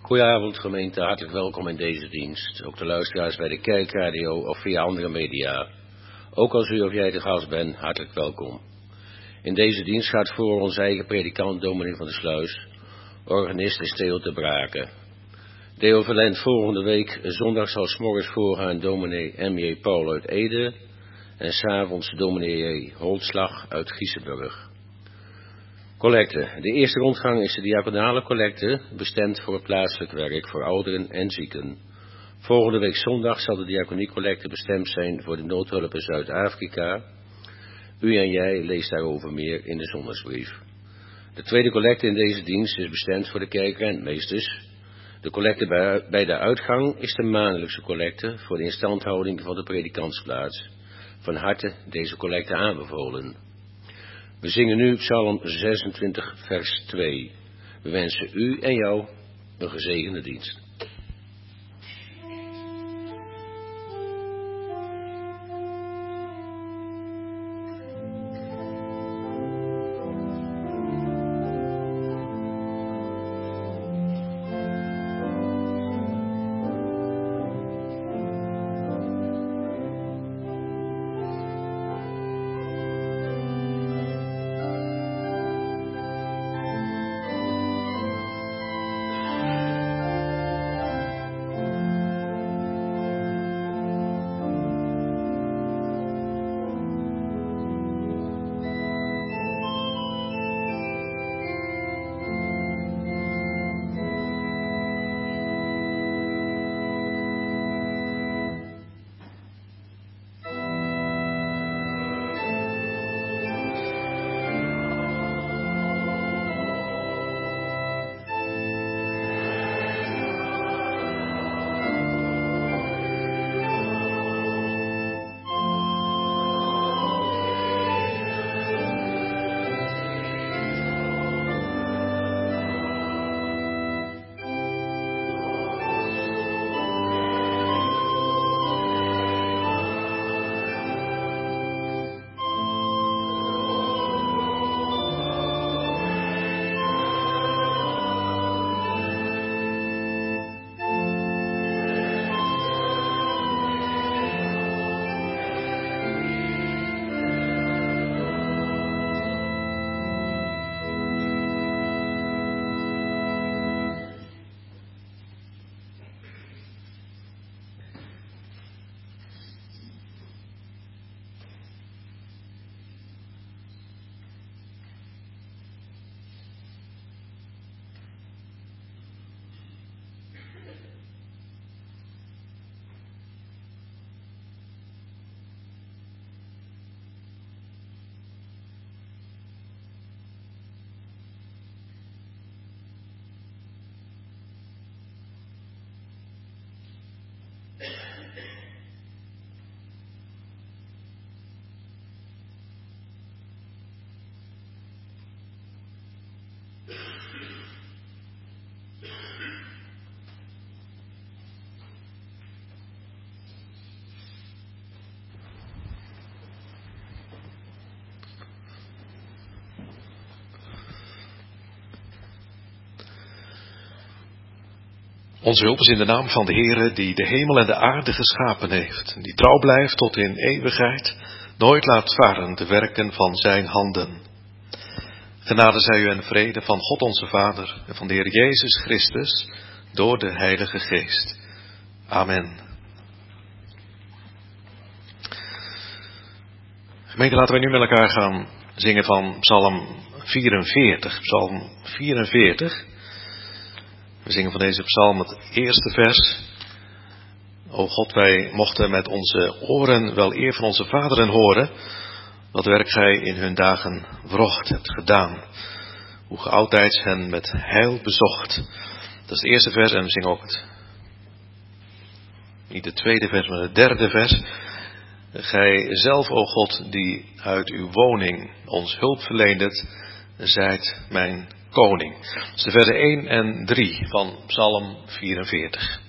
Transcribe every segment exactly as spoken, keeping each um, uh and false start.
Goedenavond gemeente, hartelijk welkom in deze dienst. Ook de luisteraars bij de kerkradio of via andere media. Ook als u of jij de gast bent, hartelijk welkom. In deze dienst gaat voor onze eigen predikant Dominee van der Sluis. Organist is Theo de Braken. Theo verlendt volgende week zondag zal 's morgens voorgaan dominee M J Paul uit Ede en 's avonds dominee J Holtslag uit Giesenburg. Collecte. De eerste rondgang is de diaconale collecte, bestemd voor het plaatselijk werk voor ouderen en zieken. Volgende week zondag zal de diaconiecollecte bestemd zijn voor de noodhulp in Zuid-Afrika. U en jij leest daarover meer in de zondagsbrief. De tweede collecte in deze dienst is bestemd voor de kerkrentmeesters. De collecte bij de uitgang is de maandelijkse collecte voor de instandhouding van de predikantsplaats. Van harte deze collecte aanbevolen. We zingen nu Psalm zesentwintig vers twee. We wensen u en jou een gezegende dienst. Onze hulp is in de naam van de Heere die de hemel en de aarde geschapen heeft, die trouw blijft tot in eeuwigheid, nooit laat varen de werken van zijn handen. Genade zij u en vrede van God onze Vader en van de Heer Jezus Christus door de Heilige Geest. Amen. Gemeente, laten wij nu met elkaar gaan zingen van Psalm vierenveertig. Psalm vierenveertig. We zingen van deze psalm het eerste vers. O God, wij mochten met onze oren wel eer van onze vaderen horen, wat werk gij in hun dagen wrocht hebt gedaan. Hoe ge oudtijds hen met heil bezocht. Dat is het eerste vers en we zingen ook het, niet het tweede vers, maar het derde vers. Gij zelf, o God, die uit uw woning ons hulp verleendet, zijt mijn koning. Dat is de versen één en drie van Psalm vierenveertig.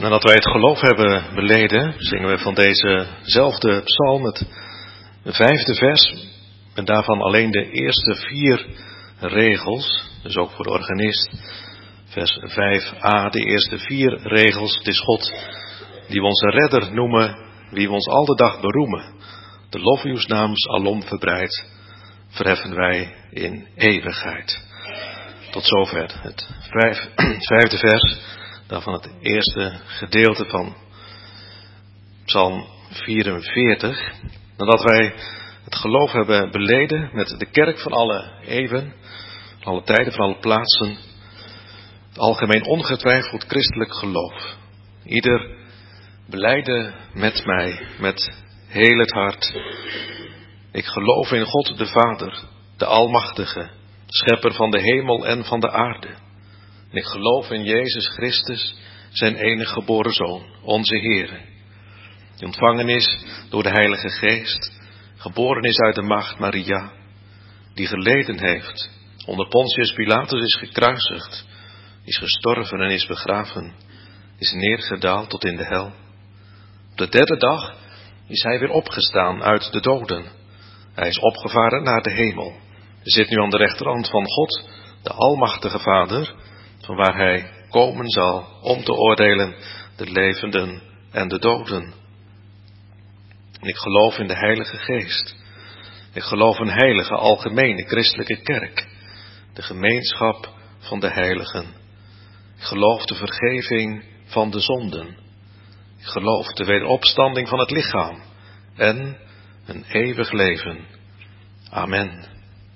Nadat wij het geloof hebben beleden, zingen we van dezezelfde psalm het vijfde vers, en daarvan alleen de eerste vier regels, dus ook voor de organist, vers vijf a, de eerste vier regels. Het is God die we onze redder noemen, wie we ons al de dag beroemen. De lof uws naams alom verbreid, verheffen wij in eeuwigheid. Tot zover het vijf, vijfde vers, daarvan het eerste gedeelte van Psalm vierenveertig. Nadat wij het geloof hebben beleden met de kerk van alle eeuwen, van alle tijden, van alle plaatsen, het algemeen ongetwijfeld christelijk geloof. Ieder belijde met mij, met heel het hart. Ik geloof in God de Vader, de Almachtige, schepper van de hemel en van de aarde. En ik geloof in Jezus Christus, zijn enige geboren Zoon, onze Heere, die ontvangen is door de Heilige Geest, geboren is uit de maagd Maria, die geleden heeft, onder Pontius Pilatus is gekruisigd, is gestorven en is begraven, is neergedaald tot in de hel. Op de derde dag is hij weer opgestaan uit de doden. Hij is opgevaren naar de hemel. Hij zit nu aan de rechterhand van God, de Almachtige Vader, van waar hij komen zal om te oordelen de levenden en de doden. En ik geloof in de Heilige Geest. Ik geloof een heilige, algemene, christelijke kerk, de gemeenschap van de heiligen. Ik geloof de vergeving van de zonden. Ik geloof de wederopstanding van het lichaam en een eeuwig leven. Amen.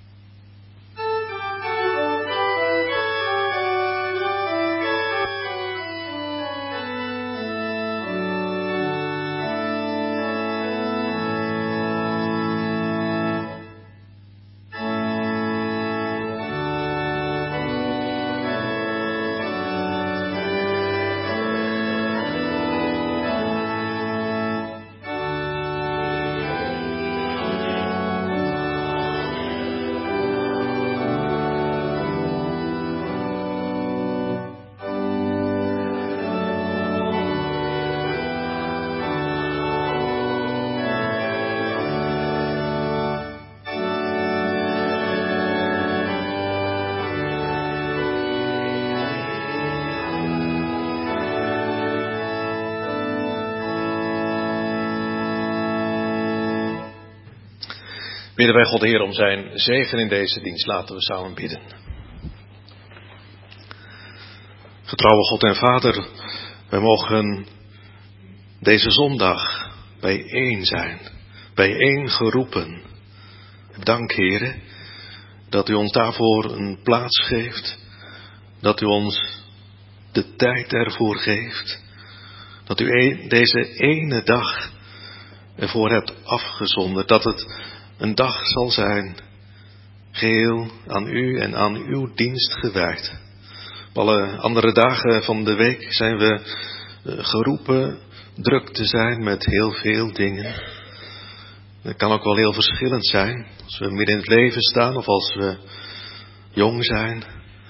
Bidden wij God de Heer om zijn zegen in deze dienst. Laten we samen bidden. Getrouwe God en Vader, wij mogen deze zondag bijeen zijn, bijeen geroepen. Dank, Heere, dat u ons daarvoor een plaats geeft, dat u ons de tijd ervoor geeft, dat u deze ene dag ervoor hebt afgezonderd, dat het een dag zal zijn, geheel aan u en aan uw dienst gewijd. Op alle andere dagen van de week zijn we geroepen druk te zijn met heel veel dingen. Dat kan ook wel heel verschillend zijn, als we midden in het leven staan of als we jong zijn,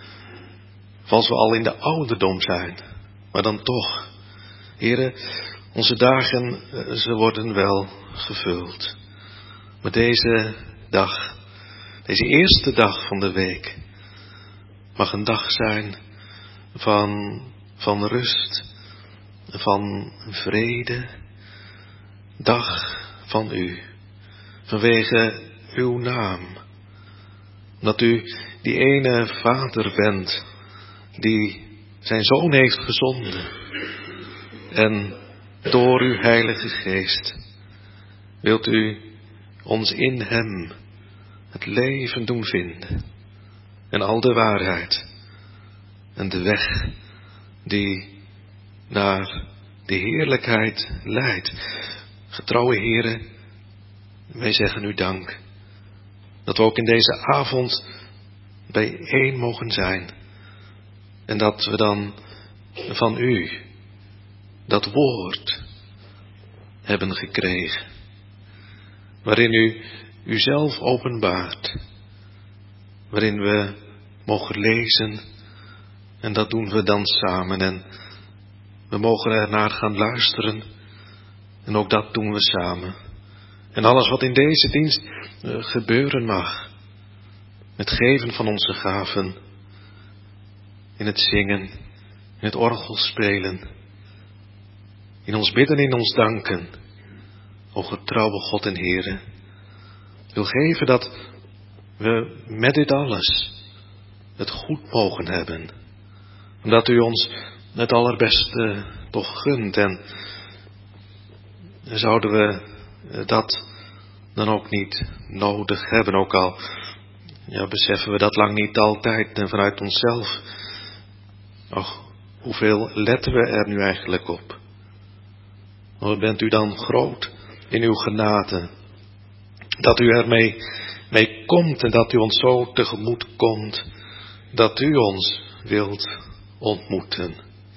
of als we al in de ouderdom zijn. Maar dan toch, Heere, onze dagen, ze worden wel gevuld. Maar deze dag, deze eerste dag van de week, mag een dag zijn van, van rust, van vrede, dag van u, vanwege uw naam. Dat u die ene Vader bent, die zijn Zoon heeft gezonden. En door uw Heilige Geest wilt u ons in hem het leven doen vinden. En al de waarheid. En de weg die naar de heerlijkheid leidt. Getrouwe Heere, wij zeggen u dank. Dat we ook in deze avond bijeen mogen zijn. En dat we dan van u dat woord hebben gekregen. Waarin u uzelf openbaart. Waarin we mogen lezen. En dat doen we dan samen. En We mogen er naar gaan luisteren. En ook dat doen we samen. En alles wat in deze dienst uh, gebeuren mag. Het geven van onze gaven. In het zingen. In het orgel spelen. In ons bidden, in ons danken. O getrouwe God en Heere. Wil geven dat we met dit alles het goed mogen hebben. Omdat u ons het allerbeste toch gunt. En zouden we dat dan ook niet nodig hebben. Ook al ja, beseffen we dat lang niet altijd en vanuit onszelf. Och, hoeveel letten we er nu eigenlijk op? Wat bent u dan groot in uw genade. Dat u ermee mee komt en dat u ons zo tegemoet komt. Dat u ons wilt ontmoeten.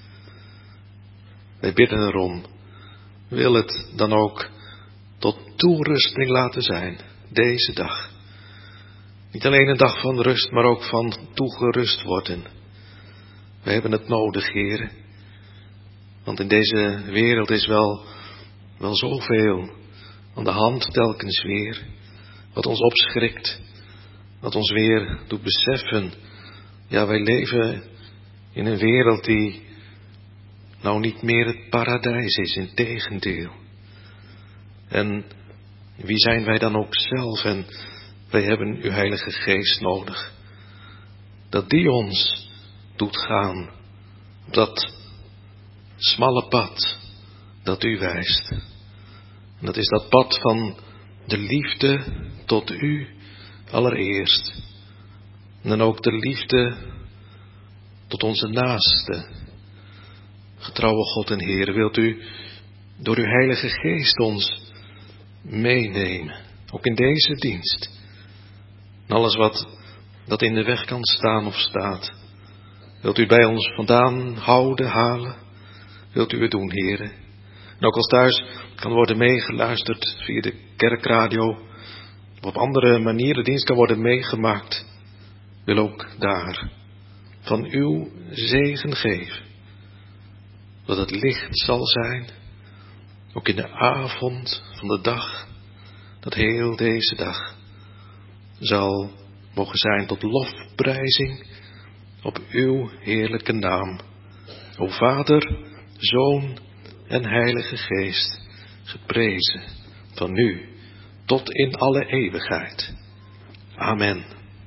Wij bidden erom. Wil het dan ook tot toerusting laten zijn. Deze dag. Niet alleen een dag van rust, maar ook van toegerust worden. We hebben het nodig, Heer. Want in deze wereld is wel, wel zoveel aan de hand telkens weer. Wat ons opschrikt. Wat ons weer doet beseffen. Ja, wij leven in een wereld die nou niet meer het paradijs is, integendeel. En wie zijn wij dan ook zelf? En wij hebben uw Heilige Geest nodig. Dat die ons doet gaan op dat smalle pad dat u wijst. En dat is dat pad van de liefde tot u allereerst. En dan ook de liefde tot onze naaste. Getrouwe God en Heer, wilt u door uw Heilige Geest ons meenemen. Ook in deze dienst. En alles wat dat in de weg kan staan of staat. Wilt u bij ons vandaan houden, halen. Wilt u het doen, Heer. En ook als thuis kan worden meegeluisterd via de kerkradio. Of op andere manieren dienst kan worden meegemaakt. Wil ook daar van uw zegen geven. Dat het licht zal zijn. Ook in de avond van de dag. Dat heel deze dag zal mogen zijn tot lofprijzing op uw heerlijke naam. O Vader, Zoon en Heilige Geest, geprezen van nu tot in alle eeuwigheid. Amen.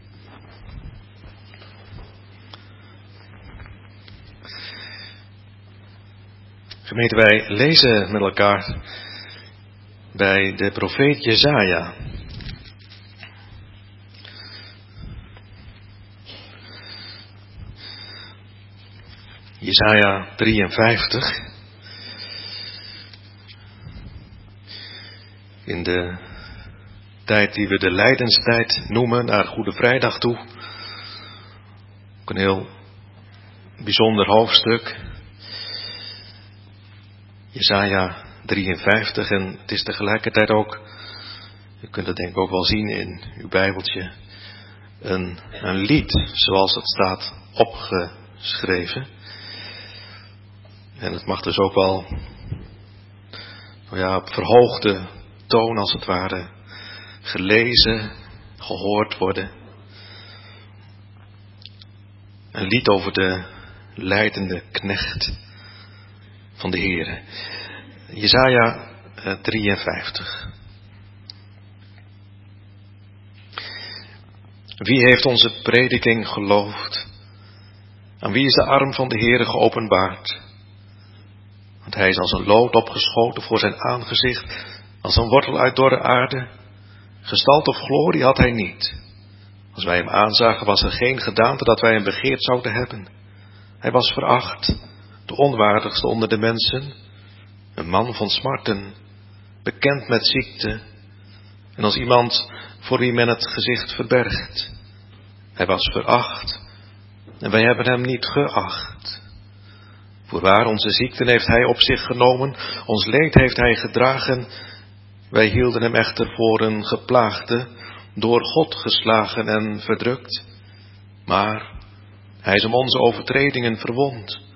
Gemeente, wij lezen met elkaar bij de profeet Jesaja. Jesaja drieënvijftig. In de tijd die we de lijdenstijd noemen, naar Goede Vrijdag toe. Ook een heel bijzonder hoofdstuk. Jesaja drieënvijftig, en het is tegelijkertijd ook, u kunt het denk ik ook wel zien in uw Bijbeltje, een, een lied, zoals het staat opgeschreven. En het mag dus ook wel, nou ja, op verhoogde toon als het ware, gelezen, gehoord worden. Een lied over de lijdende knecht van de Heere. Jesaja drieënvijftig. Wie heeft onze prediking geloofd? Aan wie is de arm van de Heere geopenbaard? Want hij is als een lood opgeschoten voor zijn aangezicht, als een wortel uit dorre aarde. Gestalte of glorie had hij niet. Als wij hem aanzagen, was er geen gedaante dat wij hem begeerd zouden hebben. Hij was veracht, de onwaardigste onder de mensen, een man van smarten, bekend met ziekte, en als iemand voor wie men het gezicht verbergt. Hij was veracht, en wij hebben hem niet geacht. Voorwaar, onze ziekten heeft hij op zich genomen, ons leed heeft hij gedragen. Wij hielden hem echter voor een geplaagde, door God geslagen en verdrukt. Maar hij is om onze overtredingen verwond,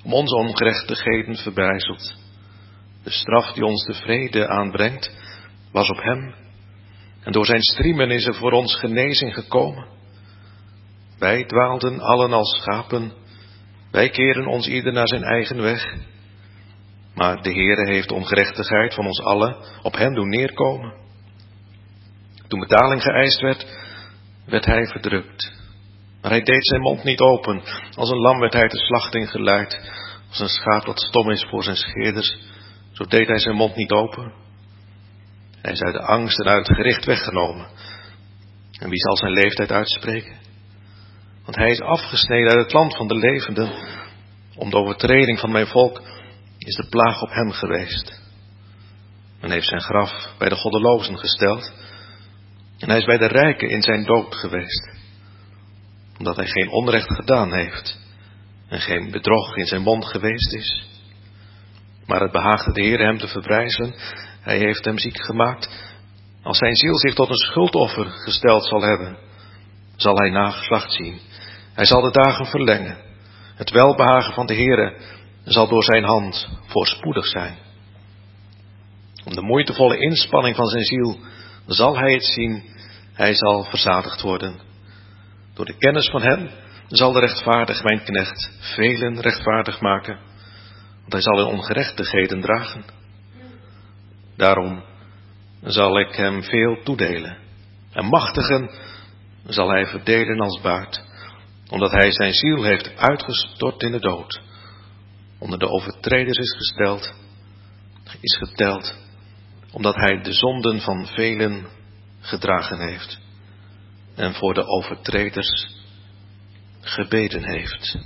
om onze ongerechtigheden verbrijzeld. De straf die ons de vrede aanbrengt, was op hem. En door zijn striemen is er voor ons genezing gekomen. Wij dwaalden allen als schapen. Wij keren ons ieder naar zijn eigen weg. Maar de Heere heeft de ongerechtigheid van ons allen op hem doen neerkomen. Toen betaling geëist werd, werd hij verdrukt. Maar hij deed zijn mond niet open. Als een lam werd hij ter slachting geleid. Als een schaap dat stom is voor zijn scheerders, zo deed hij zijn mond niet open. Hij is uit de angst en uit het gericht weggenomen. En wie zal zijn leeftijd uitspreken? Want hij is afgesneden uit het land van de levenden. Om de overtreding van mijn volk is de plaag op hem geweest. Men heeft zijn graf bij de goddelozen gesteld. En hij is bij de rijken in zijn dood geweest. Omdat hij geen onrecht gedaan heeft. En geen bedrog in zijn mond geweest is. Maar het behaagde de Heer hem te verbrijzelen. Hij heeft hem ziek gemaakt. Als zijn ziel zich tot een schuldoffer gesteld zal hebben, zal hij nageslacht zien. Hij zal de dagen verlengen. Het welbehagen van de Heere zal door zijn hand voorspoedig zijn. Om de moeitevolle inspanning van zijn ziel zal hij het zien. Hij zal verzadigd worden. Door de kennis van hem zal de rechtvaardige mijn knecht velen rechtvaardig maken. Want hij zal hun ongerechtigheden dragen. Daarom zal ik hem veel toedelen. En machtigen zal hij verdelen als baard. Omdat hij zijn ziel heeft uitgestort in de dood. Onder de overtreders is gesteld, is geteld. Omdat hij de zonden van velen gedragen heeft. En voor de overtreders gebeden heeft.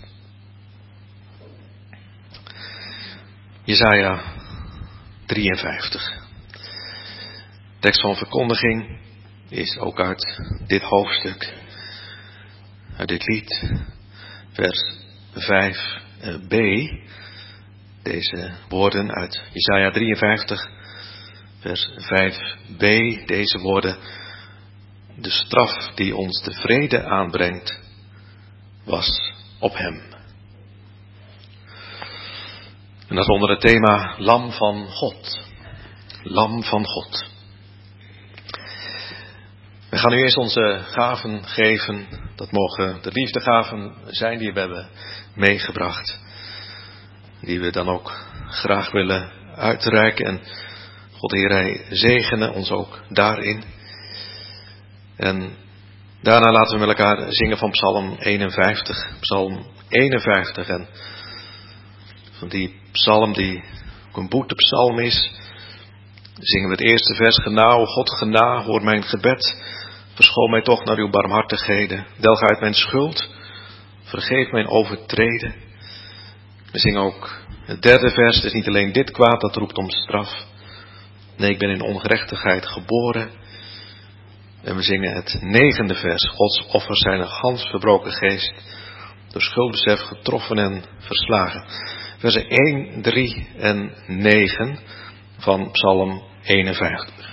Jesaja drieënvijftig. Tekst van verkondiging is ook uit dit hoofdstuk, uit dit lied, vers vijf b. Deze woorden uit Jesaja drieënvijftig, vers vijf b. Deze woorden: de straf die ons de vrede aanbrengt, was op hem. En dat onder het thema Lam van God. Lam van God. We gaan nu eerst onze gaven geven. Dat mogen de liefdegaven zijn die we hebben meegebracht. Die we dan ook graag willen uitreiken. En God Heer, Hij zegene ons ook daarin. En daarna laten we met elkaar zingen van Psalm eenenvijftig. Psalm eenenvijftig. En van die psalm die ook een boetepsalm is, zingen we het eerste vers: Gena, o God, gena, hoor mijn gebed. Verschoon mij toch naar uw barmhartigheden. Delg uit mijn schuld. Vergeef mijn overtreden. We zingen ook het derde vers. Het is niet alleen dit kwaad dat roept om straf. Nee, ik ben in ongerechtigheid geboren. En we zingen het negende vers. Gods offers zijn een gans verbroken geest. Door schuldbesef getroffen en verslagen. Versen één, drie en negen van Psalm eenenvijftig.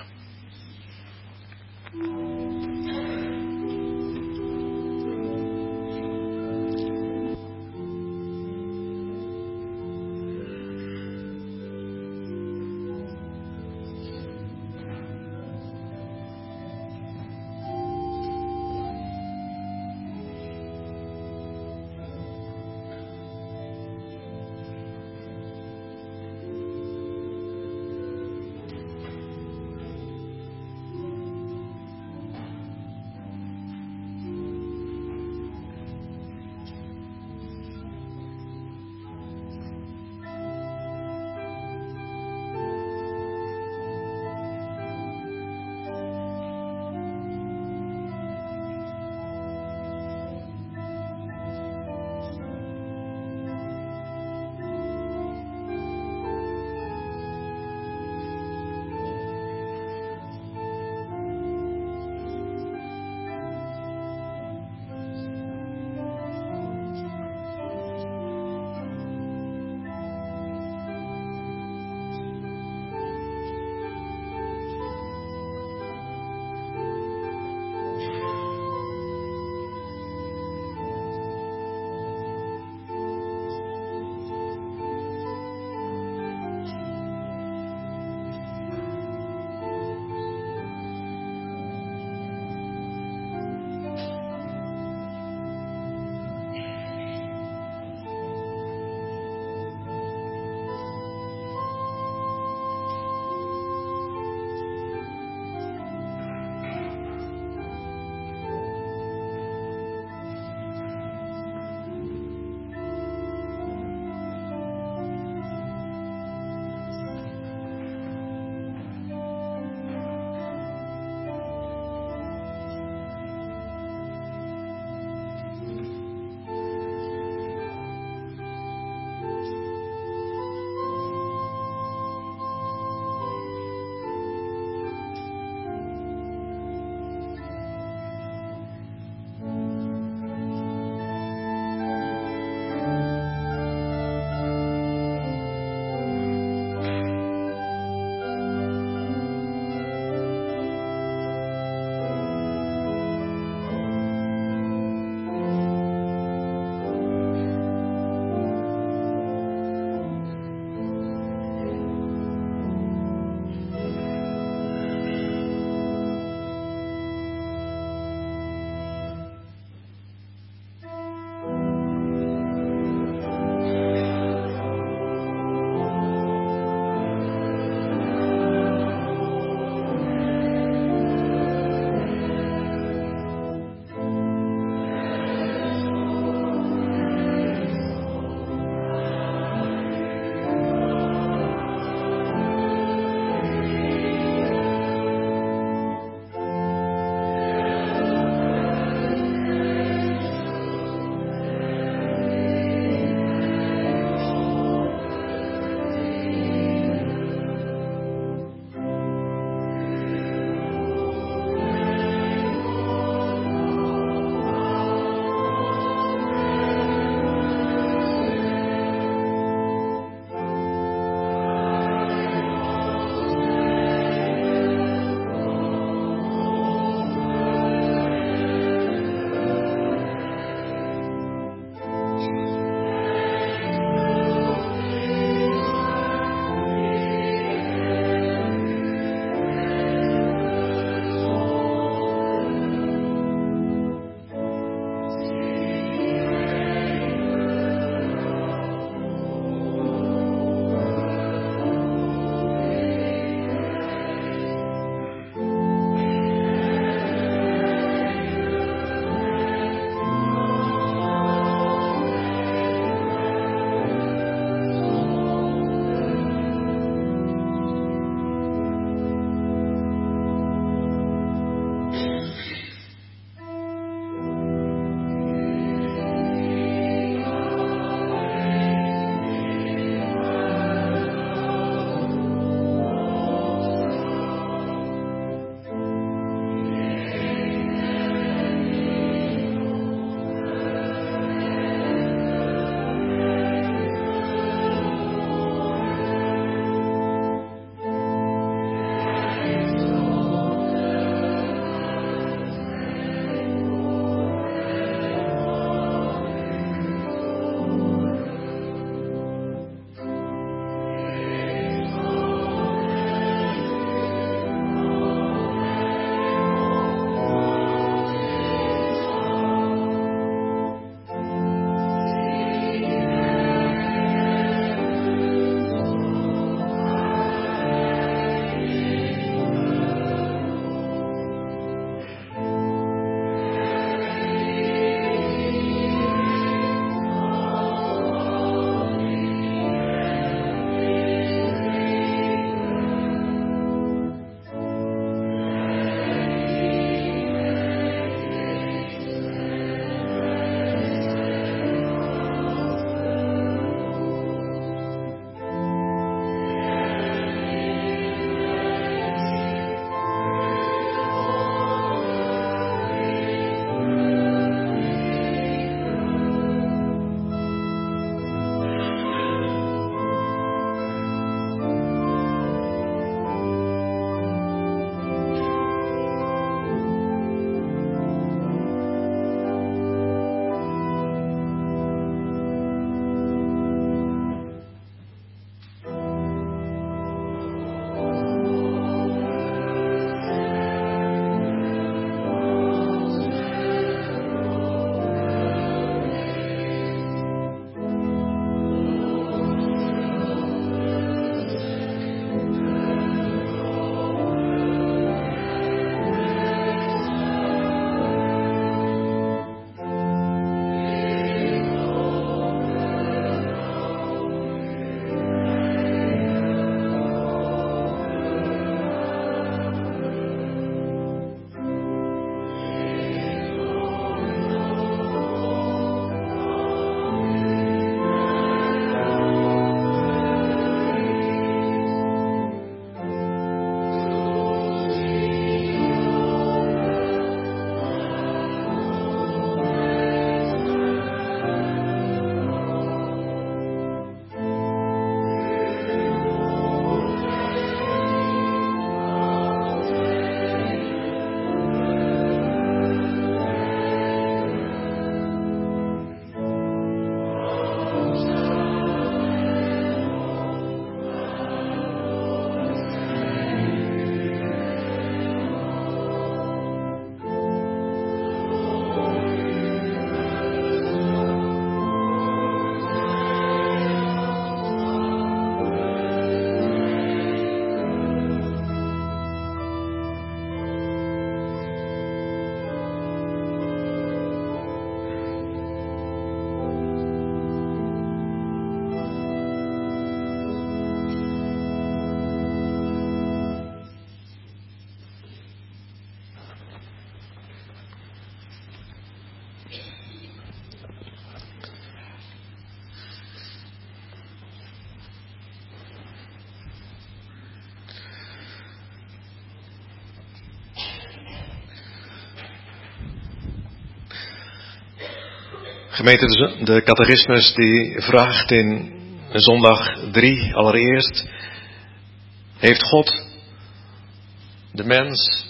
Gemeente, de catechismus die vraagt in zondag drie allereerst: heeft God de mens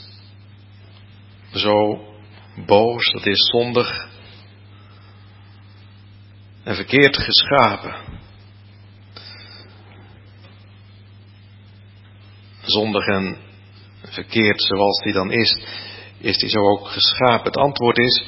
zo boos, dat is zondig en verkeerd geschapen? Zondig en verkeerd zoals die dan is, is die zo ook geschapen? Het antwoord is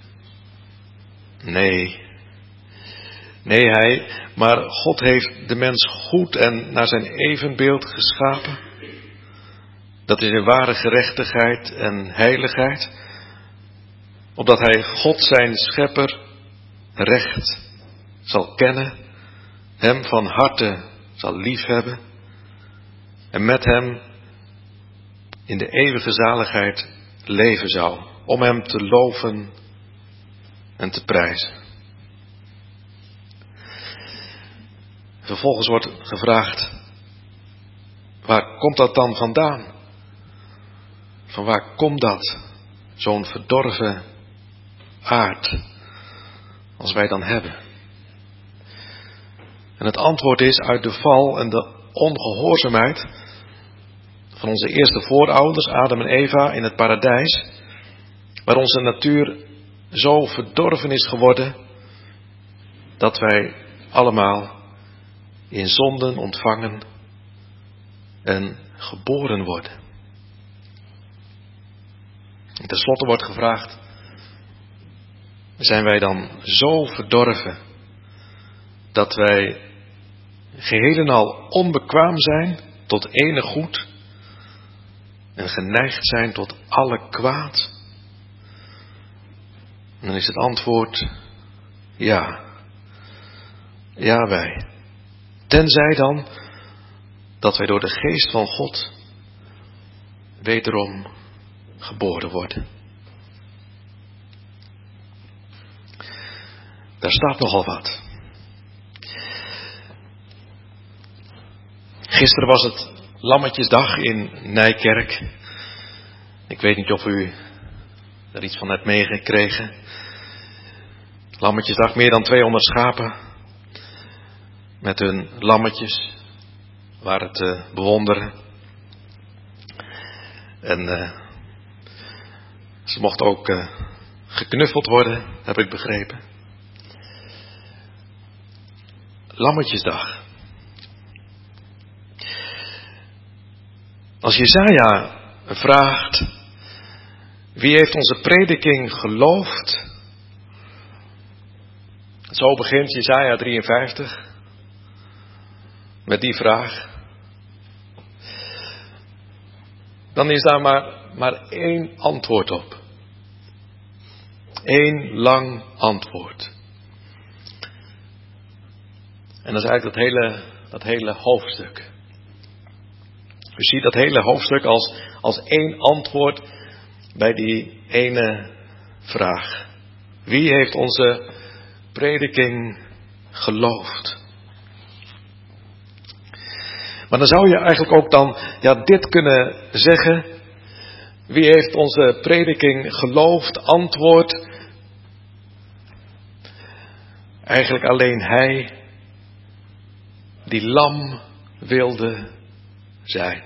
nee. Nee, hij, maar God heeft de mens goed en naar zijn evenbeeld geschapen. Dat is in ware gerechtigheid en heiligheid, opdat hij God zijn schepper recht zal kennen, hem van harte zal liefhebben en met hem in de eeuwige zaligheid leven zou, om hem te loven en te prijzen. Vervolgens wordt gevraagd: waar komt dat dan vandaan? Van waar komt dat? Zo'n verdorven aard als wij dan hebben. En het antwoord is uit de val en de ongehoorzaamheid van onze eerste voorouders, Adam en Eva, in het paradijs, waar onze natuur zo verdorven is geworden dat wij allemaal in zonden ontvangen en geboren worden. En ten slotte wordt gevraagd: zijn wij dan zo verdorven dat wij geheel en al onbekwaam zijn tot enig goed en geneigd zijn tot alle kwaad? En dan is het antwoord ja. Ja, wij. Tenzij dan dat wij door de geest van God wederom geboren worden. Daar staat nogal wat. Gisteren was het Lammetjesdag in Nijkerk. Ik weet niet of u er iets van hebt meegekregen. Lammetjesdag, meer dan tweehonderd schapen met hun lammetjes waren te bewonderen. En uh, ze mochten ook uh, geknuffeld worden, heb ik begrepen. Lammetjesdag. Als Jesaja vraagt: wie heeft onze prediking geloofd? Zo begint Jesaja drieënvijftig met die vraag. Dan is daar maar, maar één antwoord op. Eén lang antwoord. En dat is eigenlijk dat hele, dat hele hoofdstuk. U ziet dat hele hoofdstuk als, als één antwoord bij die ene vraag. Wie heeft onze prediking geloofd? Maar dan zou je eigenlijk ook dan ja, dit kunnen zeggen: wie heeft onze prediking geloofd? Antwoord: eigenlijk alleen hij die lam wilde zijn.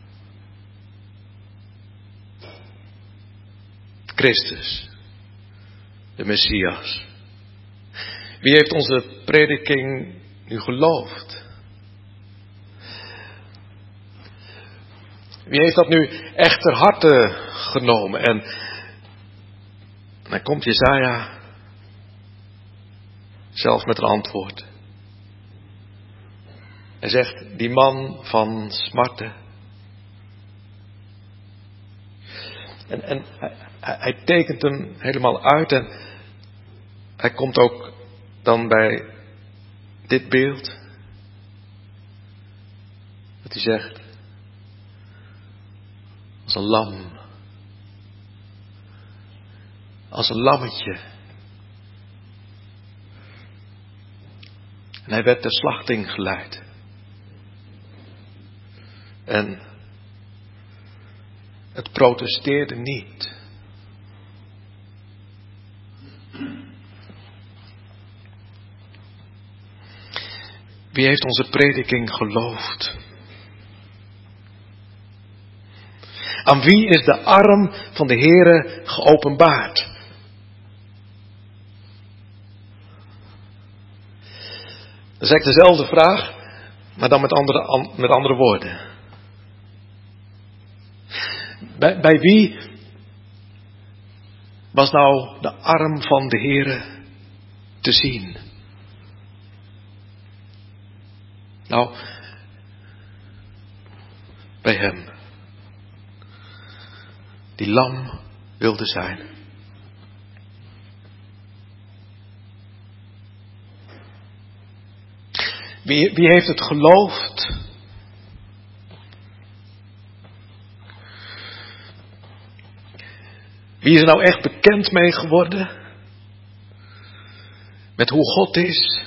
Christus, de Messias. Wie heeft onze prediking nu geloofd? Wie heeft dat nu echt ter harte genomen? En, en dan komt Jesaja zelf met een antwoord. Hij zegt: die man van smarten. En, en hij, hij tekent hem helemaal uit en hij komt ook dan bij dit beeld. Dat hij zegt: als een lam. Als een lammetje. En hij werd ter slachting geleid. En het protesteerde niet. Wie heeft onze prediking geloofd? Aan wie is de arm van de Heere geopenbaard? Dat is eigenlijk dezelfde vraag, maar dan met andere, met andere woorden. Bij, bij wie was nou de arm van de Heere te zien? Nou, bij hem. Die lam wilde zijn. Wie, wie heeft het geloofd? Wie is er nou echt bekend mee geworden? Met hoe God is?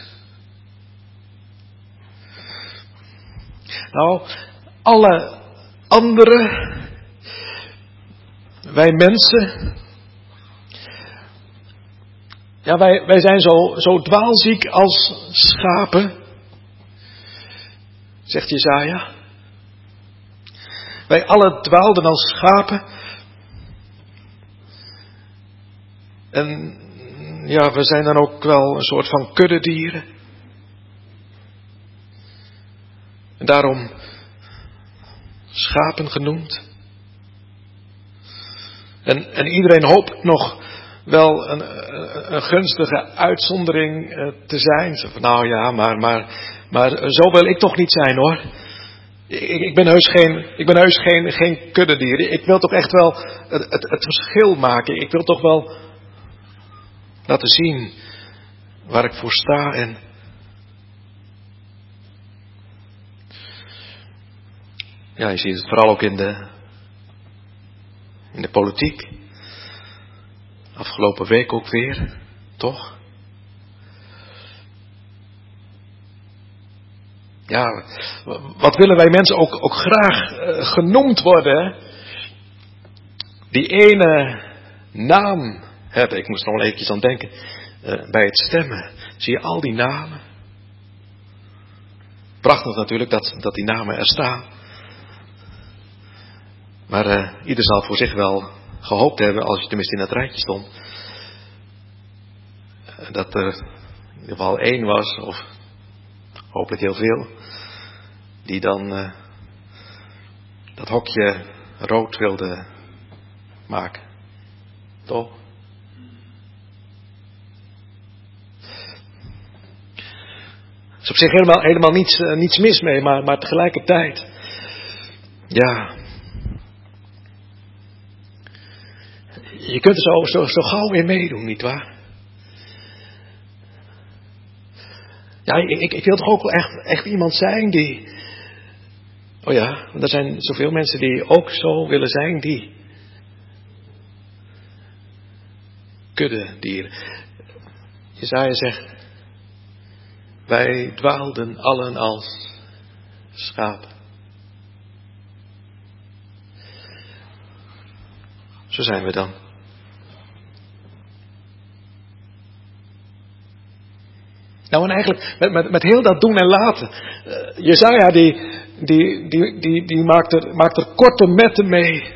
Nou, alle anderen, wij mensen, ja, wij, wij zijn zo, zo dwaalziek als schapen, zegt Jesaja. Wij alle dwaalden als schapen. En ja, we zijn dan ook wel een soort van kuddedieren. En daarom schapen genoemd. En, en iedereen hoopt nog wel een, een, een gunstige uitzondering te zijn. Zo van, nou ja, maar, maar, maar zo wil ik toch niet zijn hoor. Ik, ik ben heus geen, ik ben heus geen, geen kuddedier. Ik wil toch echt wel het, het, het verschil maken. Ik wil toch wel laten zien waar ik voor sta. En ja, je ziet het vooral ook in de, in de politiek. Afgelopen week ook weer, toch? Ja, wat willen wij mensen ook, ook graag uh, genoemd worden? Die ene naam hebben. Ik moest er nog eventjes aan denken. Uh, bij het stemmen zie je al die namen. Prachtig natuurlijk dat, dat die namen er staan. Maar uh, ieder zal voor zich wel gehoopt hebben, als je tenminste in dat rijtje stond, uh, dat er in ieder geval één was, of hopelijk heel veel, die dan uh, dat hokje rood wilde maken. Toch? Er is op zich helemaal, helemaal niets, uh, niets mis mee, maar, maar tegelijkertijd, ja, je kunt er zo, zo, zo gauw in meedoen, nietwaar? Ja, ik, ik wil toch ook wel echt, echt iemand zijn die, oh ja, want er zijn zoveel mensen die ook zo willen zijn, die kuddedieren. Jesaja zegt, wij dwaalden allen als schapen. Zo zijn we dan. Nou, en eigenlijk met, met, met heel dat doen en laten. Uh, Jesaja die, die, die, die, die maakt, er, maakt er korte metten mee.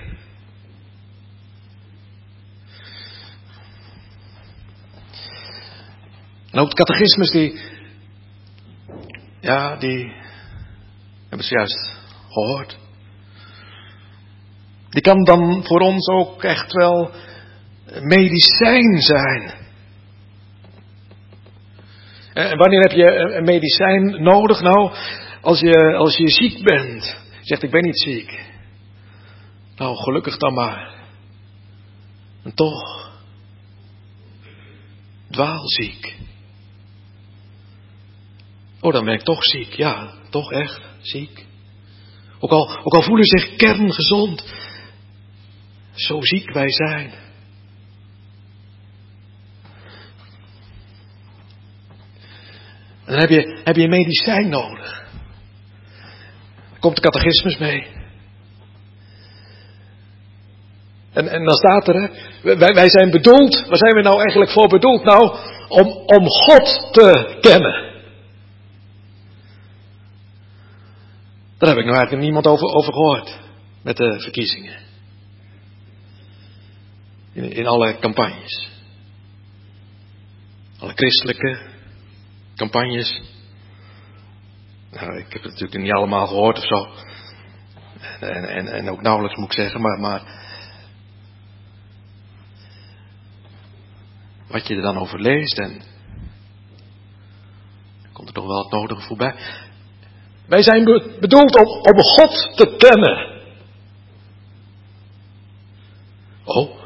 En ook de catechismus die, ja, die hebben ze juist gehoord. Die kan dan voor ons ook echt wel medicijn zijn. En wanneer heb je een medicijn nodig? Nou, als je, als je ziek bent. Je zegt, ik ben niet ziek. Nou, gelukkig dan maar. En toch, dwaalziek. Oh, dan ben ik toch ziek. Ja, toch echt ziek. Ook al, ook al voelen ze zich kerngezond. Zo ziek wij zijn. En dan heb je, heb je medicijn nodig. Daar komt de catechismus mee. En, en dan staat er, hè, wij, wij zijn bedoeld, waar zijn we nou eigenlijk voor bedoeld? Nou, om, om God te kennen. Daar heb ik nog eigenlijk niemand over, over gehoord. Met de verkiezingen. In, in alle campagnes. Alle christelijke campagnes. Nou, ik heb het natuurlijk niet allemaal gehoord of zo. En, en, en ook nauwelijks moet ik zeggen, maar, maar wat je er dan over leest en komt er toch wel het nodige voorbij. Wij zijn bedoeld om, om God te kennen. Oh.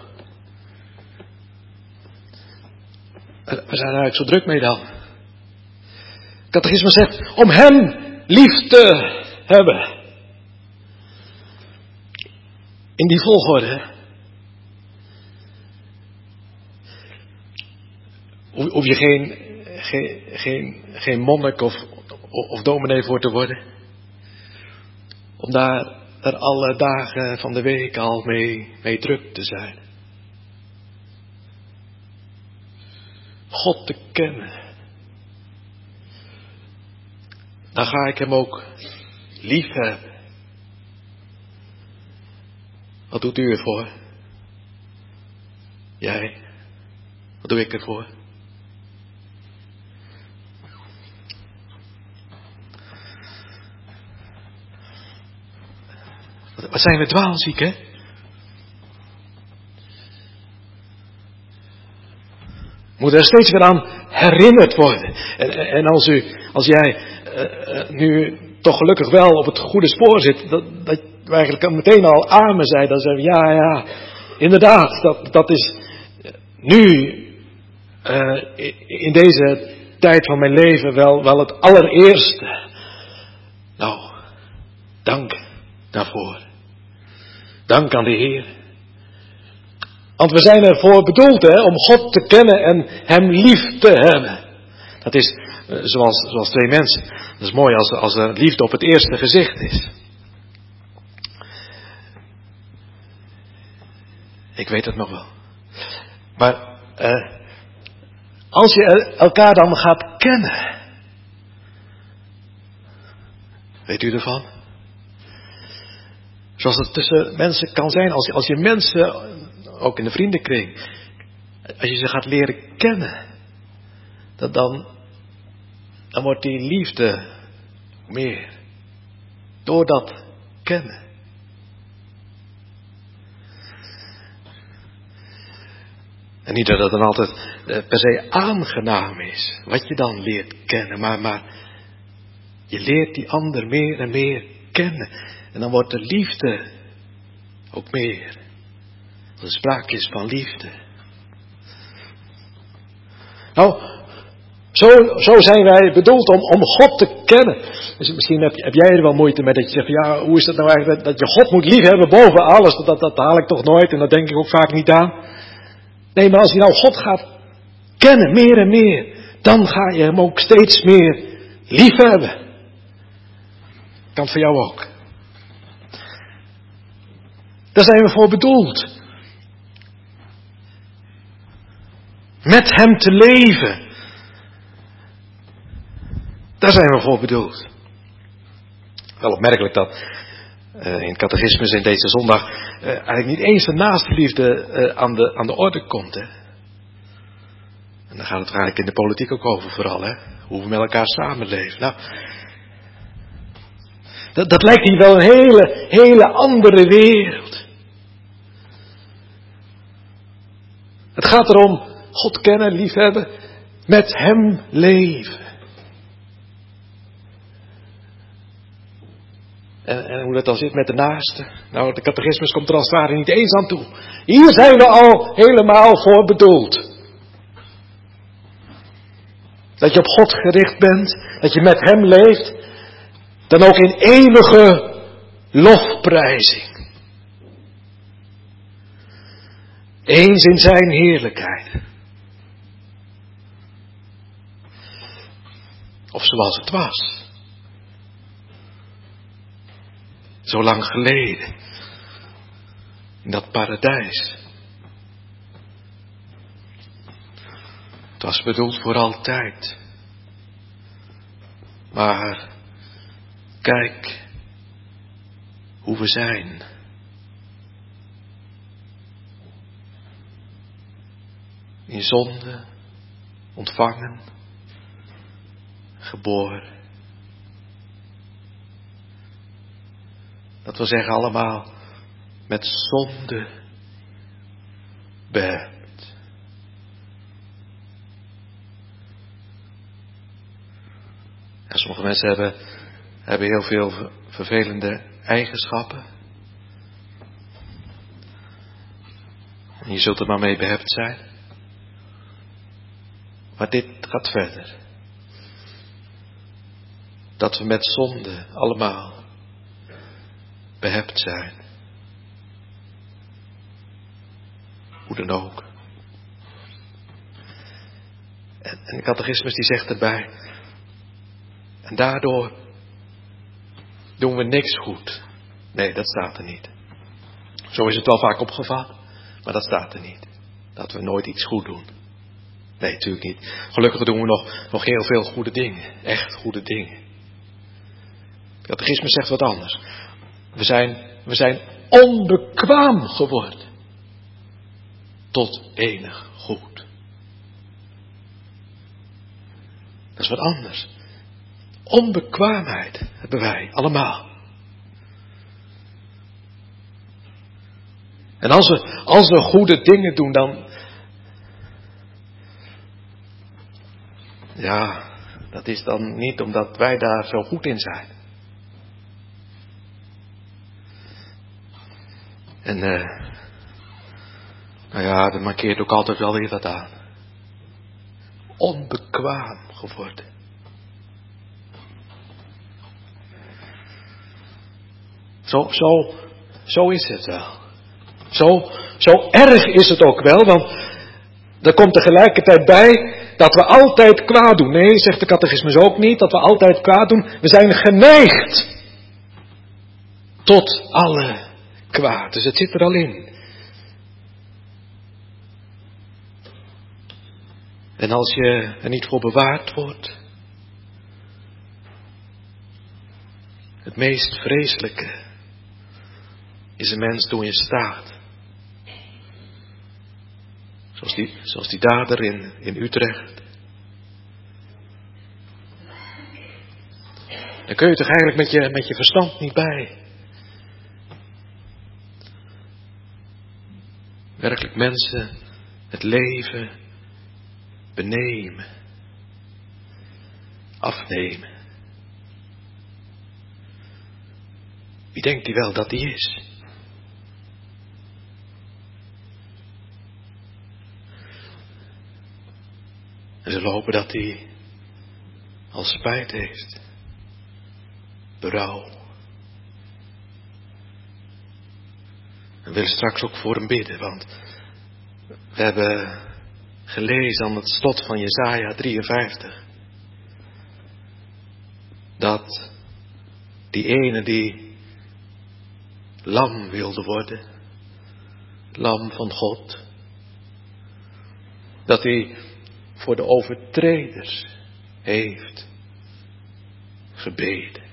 We zijn er eigenlijk zo druk mee dan. Het catechisme zegt om Hem lief te hebben. In die volgorde. Hoef je geen, geen, geen, geen monnik of, of dominee voor te worden. Om daar er alle dagen van de week al mee, mee druk te zijn. God te kennen. Dan ga ik Hem ook lief hebben. Wat doet u ervoor? Jij? Wat doe ik ervoor? Wat zijn we dwaalziek, hè? Moet er steeds weer aan herinnerd worden. En, en als u, als jij uh, nu toch gelukkig wel op het goede spoor zit, dat, dat we eigenlijk meteen al amen zei, dan zeggen we ja, ja, inderdaad, dat, dat is nu uh, in deze tijd van mijn leven wel, wel het allereerste. Nou, dank daarvoor. Dank aan de Heer. Want we zijn ervoor bedoeld, hè, om God te kennen en Hem lief te hebben. Dat is uh, zoals, zoals twee mensen. Dat is mooi als, als er liefde op het eerste gezicht is. Ik weet het nog wel. Maar uh, als je elkaar dan gaat kennen. Weet u ervan? Zoals het tussen mensen kan zijn. Als je, als je mensen, ook in de vriendenkring, als je ze gaat leren kennen. Dat dan, dan wordt die liefde meer. Door dat kennen. En niet dat het dan altijd per se aangenaam is. Wat je dan leert kennen. Maar, maar je leert die ander meer en meer kennen. En dan wordt de liefde ook meer. Als er sprake is van liefde. Nou, zo, zo zijn wij bedoeld om, om God te kennen. Dus misschien heb, heb jij er wel moeite mee dat je zegt, ja, hoe is dat nou eigenlijk, dat je God moet liefhebben boven alles. Dat, dat, dat haal ik toch nooit en dat denk ik ook vaak niet aan. Nee, maar als je nou God gaat kennen, meer en meer, dan ga je Hem ook steeds meer liefhebben. Kan voor jou ook. Daar zijn we voor bedoeld. Met Hem te leven. Daar zijn we voor bedoeld. Wel opmerkelijk dat uh, in het catechismus in deze zondag uh, eigenlijk niet eens de naastenliefde uh, aan, de, aan de orde komt. Hè? En dan gaat het eigenlijk in de politiek ook over vooral. Hè? Hoe we met elkaar samenleven. Nou, dat, dat lijkt hier wel een hele, hele andere wereld. Het gaat erom God kennen, liefhebben, met Hem leven. En, en hoe dat dan zit met de naaste. Nou, de catechismus komt er als het ware niet eens aan toe. Hier zijn we al helemaal voor bedoeld. Dat je op God gericht bent, dat je met Hem leeft, dan ook in eeuwige lofprijzing. Eens in Zijn heerlijkheid. Of zoals het was. Zo lang geleden. In dat paradijs. Het was bedoeld voor altijd. Maar kijk, hoe we zijn. In zonde, ontvangen, geboren. Dat wil zeggen allemaal met zonde behept. Ja, sommige mensen hebben, hebben heel veel vervelende eigenschappen. En je zult er maar mee behept zijn. Maar dit gaat verder. Dat we met zonde allemaal behept zijn. Hoe dan ook. En, en de catechismus die zegt erbij. En daardoor doen we niks goed. Nee, dat staat er niet. Zo is het wel vaak opgevat. Maar dat staat er niet. Dat we nooit iets goed doen. Nee, natuurlijk niet. Gelukkig doen we nog, nog heel veel goede dingen. Echt goede dingen. Het catechismus zegt wat anders. We zijn, we zijn onbekwaam geworden. Tot enig goed. Dat is wat anders. Onbekwaamheid hebben wij allemaal. En als we, als we goede dingen doen, dan... Ja, dat is dan niet omdat wij daar zo goed in zijn. En, uh, nou ja, er markeert ook altijd wel weer wat aan. Onbekwaam geworden. Zo, zo, zo is het wel. Zo, zo erg is het ook wel, want er komt tegelijkertijd bij dat we altijd kwaad doen. Nee, zegt de catechismus ook niet, dat we altijd kwaad doen. We zijn geneigd tot alle kwaad. Dus het zit er al in. En als je er niet voor bewaard wordt, het meest vreselijke is een mens toe in staat. Zoals die, zoals die dader in, in Utrecht. Daar kun je toch eigenlijk met je, met je verstand niet bij. Werkelijk mensen het leven benemen. Afnemen. Wie denkt hij wel dat hij is? En ze hopen dat hij al spijt heeft. Berouw. We willen straks ook voor hem bidden, want we hebben gelezen aan het slot van Jesaja drieënvijftig. Dat die ene die lam wilde worden, lam van God, dat hij voor de overtreders heeft gebeden.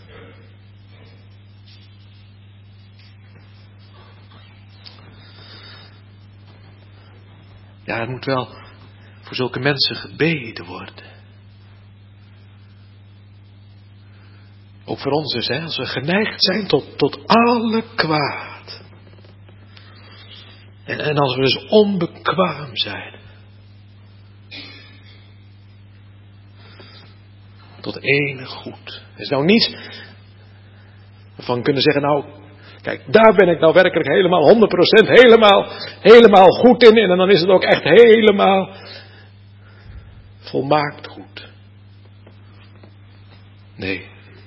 Ja, er moet wel voor zulke mensen gebeden worden. Ook voor ons dus, hè, als we geneigd zijn tot, tot alle kwaad. En, en als we dus onbekwaam zijn. Tot enig goed. Er is nou niets waarvan kunnen zeggen, nou, kijk, daar ben ik nou werkelijk helemaal honderd procent helemaal, helemaal goed in. En dan is het ook echt helemaal volmaakt goed. Nee.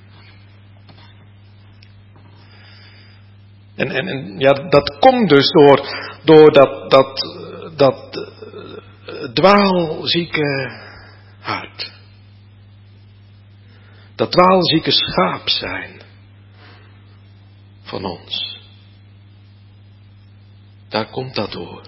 En, en, en ja, dat komt dus door, door dat, dat, dat uh, dwaalzieke hart. Dat dwaalzieke schaap zijn van ons. Daar komt dat door.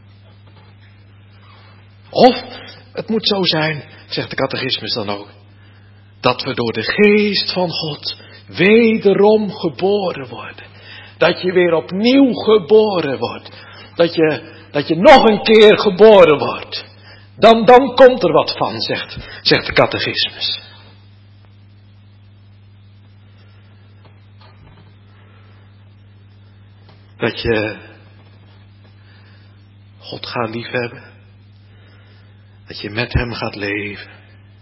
Of het moet zo zijn, zegt de catechismus dan ook, dat we door de geest van God wederom geboren worden. Dat je weer opnieuw geboren wordt. Dat je, dat je nog een keer geboren wordt. Dan, dan komt er wat van, zegt, zegt de catechismus. Dat je God gaat liefhebben. Dat je met hem gaat leven.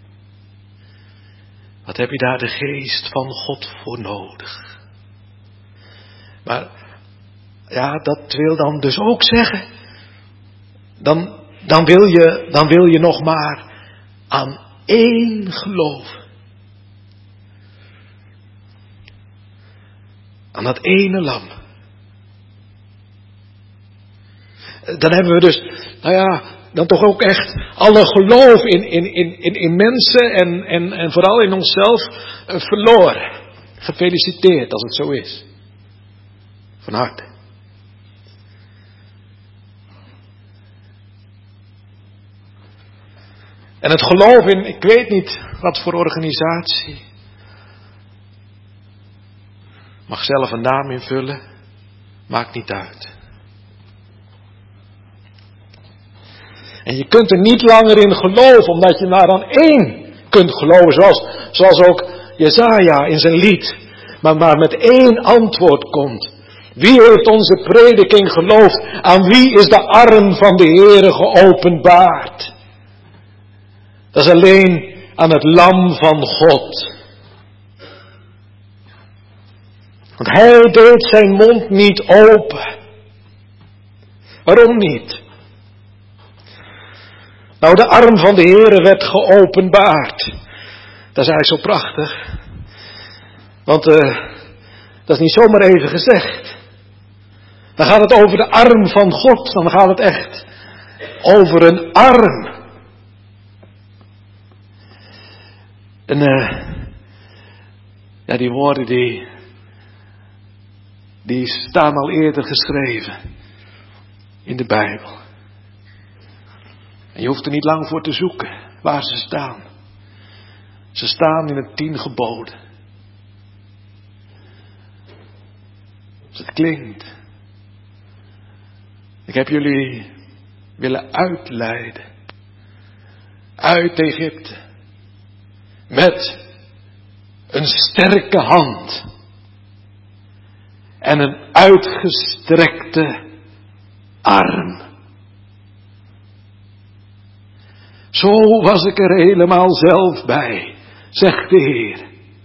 Wat heb je daar de geest van God voor nodig? Maar ja, dat wil dan dus ook zeggen. Dan, dan, wil je, dan wil je nog maar aan één geloven. Aan dat ene lam. Dan hebben we dus, nou ja, dan toch ook echt alle geloof in, in, in, in, in mensen en, en, en vooral in onszelf uh, verloren. Gefeliciteerd als het zo is. Van harte. En het geloof in, ik weet niet wat voor organisatie. Mag zelf een naam invullen. Maakt niet uit. En je kunt er niet langer in geloven, omdat je maar aan één kunt geloven. Zoals, zoals ook Jesaja in zijn lied. Maar, maar met één antwoord komt. Wie heeft onze prediking geloofd? Aan wie is de arm van de Heere geopenbaard? Dat is alleen aan het lam van God. Want hij deed zijn mond niet open. Waarom niet? Nou, de arm van de Heere werd geopenbaard. Dat is eigenlijk zo prachtig. Want uh, dat is niet zomaar even gezegd. Dan gaat het over de arm van God. Dan gaat het echt over een arm. En uh, ja, die woorden die, die staan al eerder geschreven in de Bijbel. En je hoeft er niet lang voor te zoeken waar ze staan. Ze staan in het tien geboden. Als het klinkt. Ik heb jullie willen uitleiden. Uit Egypte. Met een sterke hand. En een uitgestrekte arm. Zo was ik er helemaal zelf bij, zegt de Heer.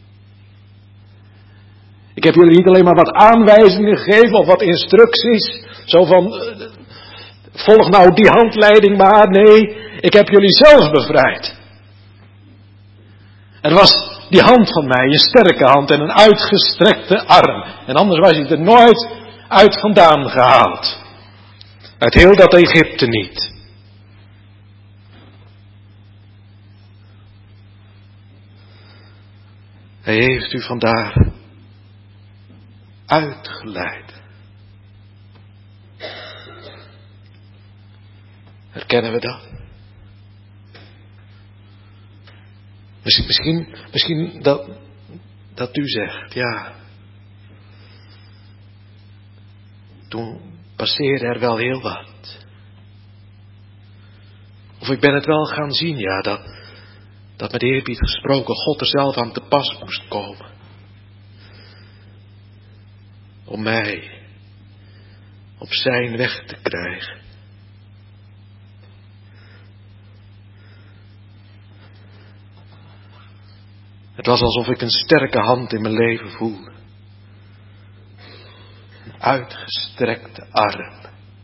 Ik heb jullie niet alleen maar wat aanwijzingen gegeven of wat instructies. Zo van, uh, volg nou die handleiding maar. Nee, ik heb jullie zelf bevrijd. Er was die hand van mij, een sterke hand en een uitgestrekte arm. En anders was je er nooit uit vandaan gehaald. Uit heel dat Egypte niet. Hij heeft u vandaar uitgeleid. Herkennen we dat? Misschien, misschien, misschien dat, dat u zegt, ja. Toen passeerde er wel heel wat. Of ik ben het wel gaan zien, ja, dat, dat met eerbied gesproken God er zelf aan te pas moest komen. Om mij op zijn weg te krijgen. Het was alsof ik een sterke hand in mijn leven voelde. Een uitgestrekte arm.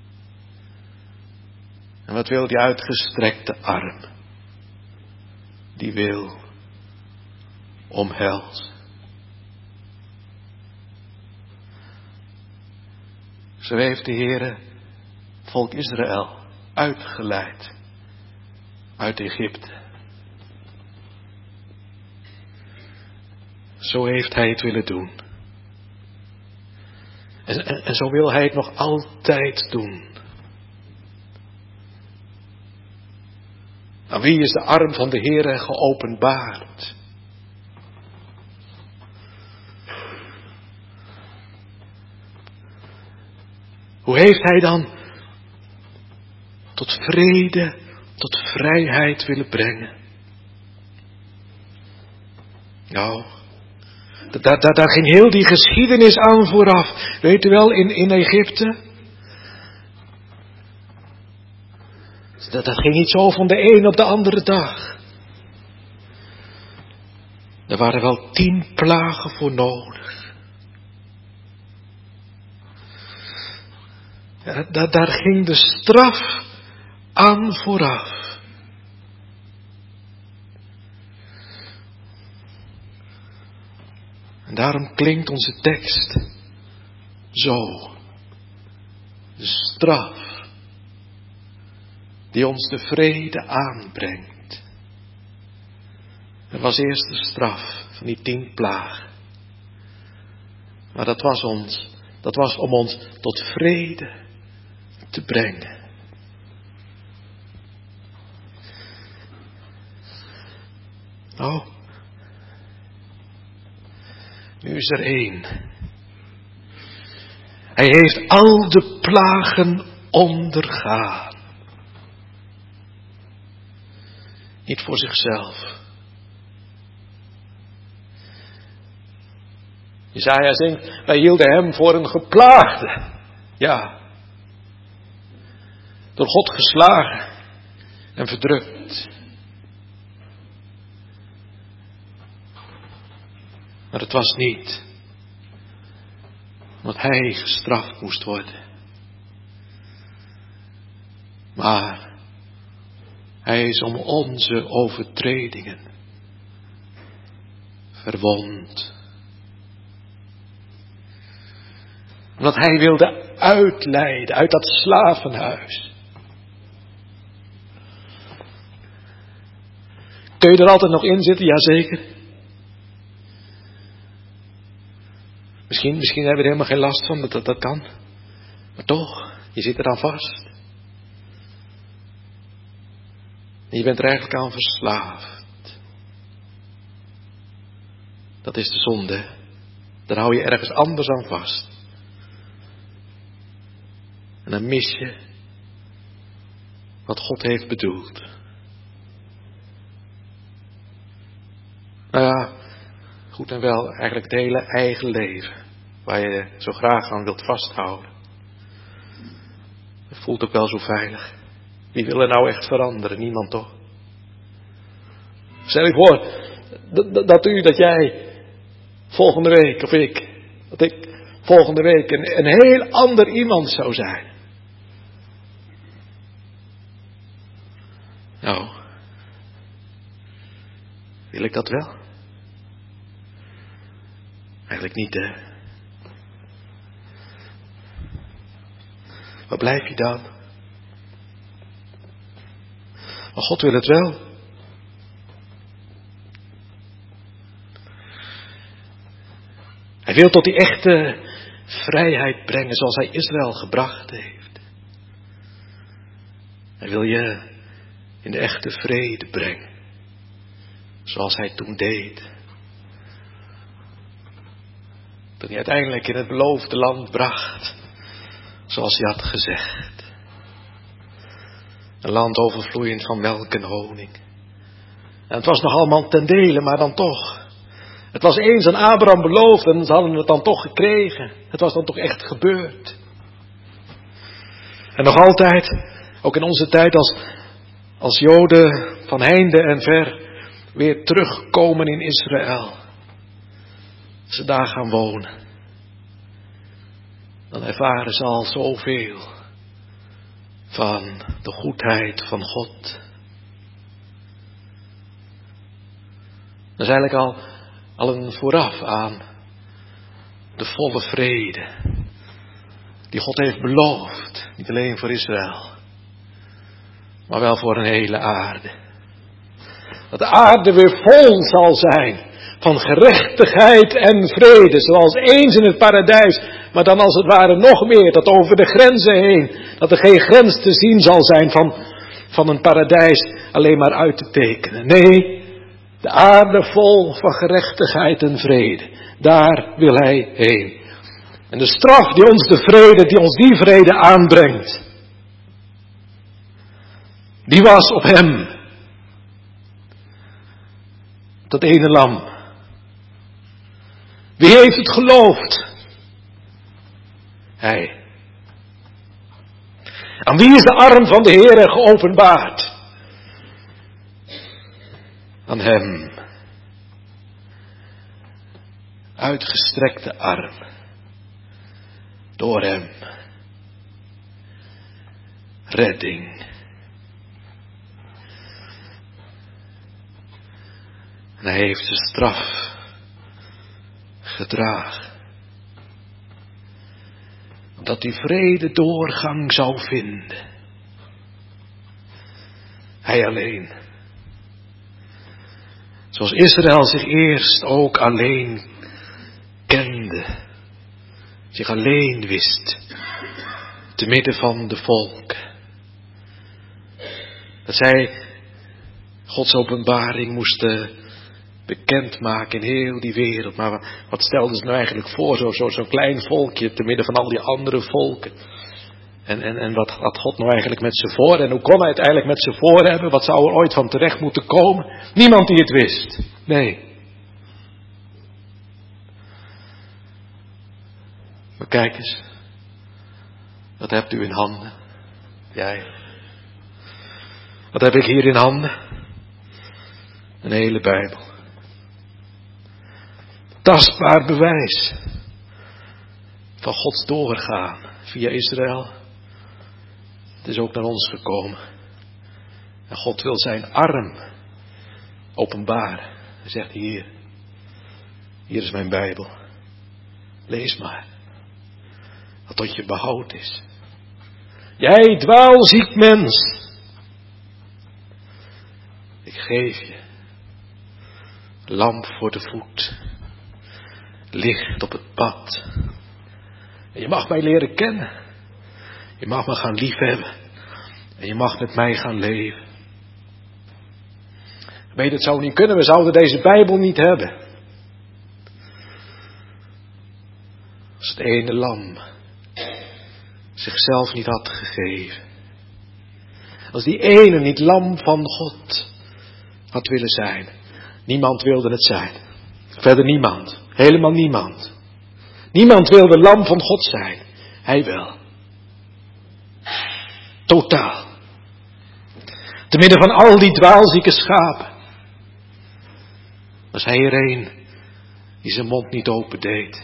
En wat wil die uitgestrekte arm? Die wil omhelzen. Zo heeft de Heere volk Israël uitgeleid uit Egypte. Zo heeft hij het willen doen. En, en, en zo wil hij het nog altijd doen. Aan wie is de arm van de Heere geopenbaard? Hoe heeft hij dan tot vrede, tot vrijheid willen brengen? Nou, daar, daar, daar ging heel die geschiedenis aan vooraf. Weet u wel, in, in Egypte. Dat, dat ging niet zo van de een op de andere dag. Er waren wel tien plagen voor nodig. Ja, daar, daar ging de straf aan vooraf. En daarom klinkt onze tekst zo. De straf die ons de vrede aanbrengt. Er was eerst de straf van die tien plagen. Maar dat was ons, dat was om ons tot vrede te brengen. Nou, nu is er één. Hij heeft al de plagen ondergaan. Niet voor zichzelf. Jesaja zingt, wij hielden hem voor een geplaagde. Ja. Door God geslagen en verdrukt. Maar het was niet omdat hij gestraft moest worden. Maar hij is om onze overtredingen verwond. Omdat hij wilde uitleiden uit dat slavenhuis. Kun je er altijd nog in zitten? Jazeker. Misschien, misschien hebben we er helemaal geen last van, dat, dat, dat kan. Maar toch, je zit er aan vast. En je bent er eigenlijk aan verslaafd. Dat is de zonde. Daar hou je ergens anders aan vast. En dan mis je wat God heeft bedoeld. Nou ja, goed en wel, eigenlijk het hele eigen leven. Waar je zo graag aan wilt vasthouden. Het voelt ook wel zo veilig. Wie wil er nou echt veranderen? Niemand toch? Stel je voor dat, dat u, dat jij volgende week, of ik, dat ik volgende week een, een heel ander iemand zou zijn. Nou, wil ik dat wel? Eigenlijk niet, hè? Waar blijf je dan? Maar God wil het wel. Hij wil tot die echte vrijheid brengen zoals hij Israël gebracht heeft. Hij wil je in de echte vrede brengen. Zoals hij toen deed. Toen hij uiteindelijk in het beloofde land bracht. Zoals hij had gezegd. Een land overvloeiend van melk en honing. En het was nog allemaal ten dele, maar dan toch. Het was eens aan Abraham beloofd en ze hadden het dan toch gekregen. Het was dan toch echt gebeurd. En nog altijd, ook in onze tijd als, als Joden van heinde en ver weer terugkomen in Israël. Ze daar gaan wonen. Dan ervaren ze al zoveel van de goedheid van God. Dat is eigenlijk al, al een vooraf aan de volle vrede die God heeft beloofd. Niet alleen voor Israël, maar wel voor een hele aarde. Dat de aarde weer vol zal zijn van gerechtigheid en vrede. Zoals eens in het paradijs, maar dan als het ware nog meer. Dat over de grenzen heen. Dat er geen grens te zien zal zijn van, van een paradijs alleen maar uit te tekenen. Nee, de aarde vol van gerechtigheid en vrede. Daar wil hij heen. En de straf die ons de vrede, die ons die vrede aanbrengt, die was op hem. Dat ene lam. Wie heeft het geloofd? Hij. Aan wie is de arm van de Heere geopenbaard? Aan hem. Uitgestrekte arm. Door hem. Redding. En hij heeft de straf gedragen. Dat die vrede doorgang zou vinden. Hij alleen. Zoals Israël zich eerst ook alleen kende. Zich alleen wist. Te midden van de volk. Dat zij Gods openbaring moesten bekendmaken in heel die wereld. Maar wat stelden ze nou eigenlijk voor? Zo'n zo, zo klein volkje te midden van al die andere volken. En, en, en wat had God nou eigenlijk met ze voor? En hoe kon hij het eigenlijk met ze voor hebben? Wat zou er ooit van terecht moeten komen? Niemand die het wist. Nee. Maar kijk eens. Wat hebt u in handen? Jij. Wat heb ik hier in handen? Een hele Bijbel. Tastbaar bewijs van Gods doorgaan via Israël. Het is ook naar ons gekomen. En God wil zijn arm openbaren. Hij zegt hier, hier is mijn Bijbel. Lees maar. Wat tot je behoud is. Jij dwaalziek mens. Ik geef je lamp voor de voet. Licht op het pad. En je mag mij leren kennen. Je mag me gaan liefhebben. En je mag met mij gaan leven. Weet je, het zou niet kunnen. We zouden deze Bijbel niet hebben. Als het ene lam zichzelf niet had gegeven. Als die ene niet lam van God had willen zijn. Niemand wilde het zijn. Verder niemand. Helemaal niemand. Niemand wilde lam van God zijn. Hij wel. Totaal. Te midden van al die dwaalzieke schapen. Was hij er een die zijn mond niet open deed.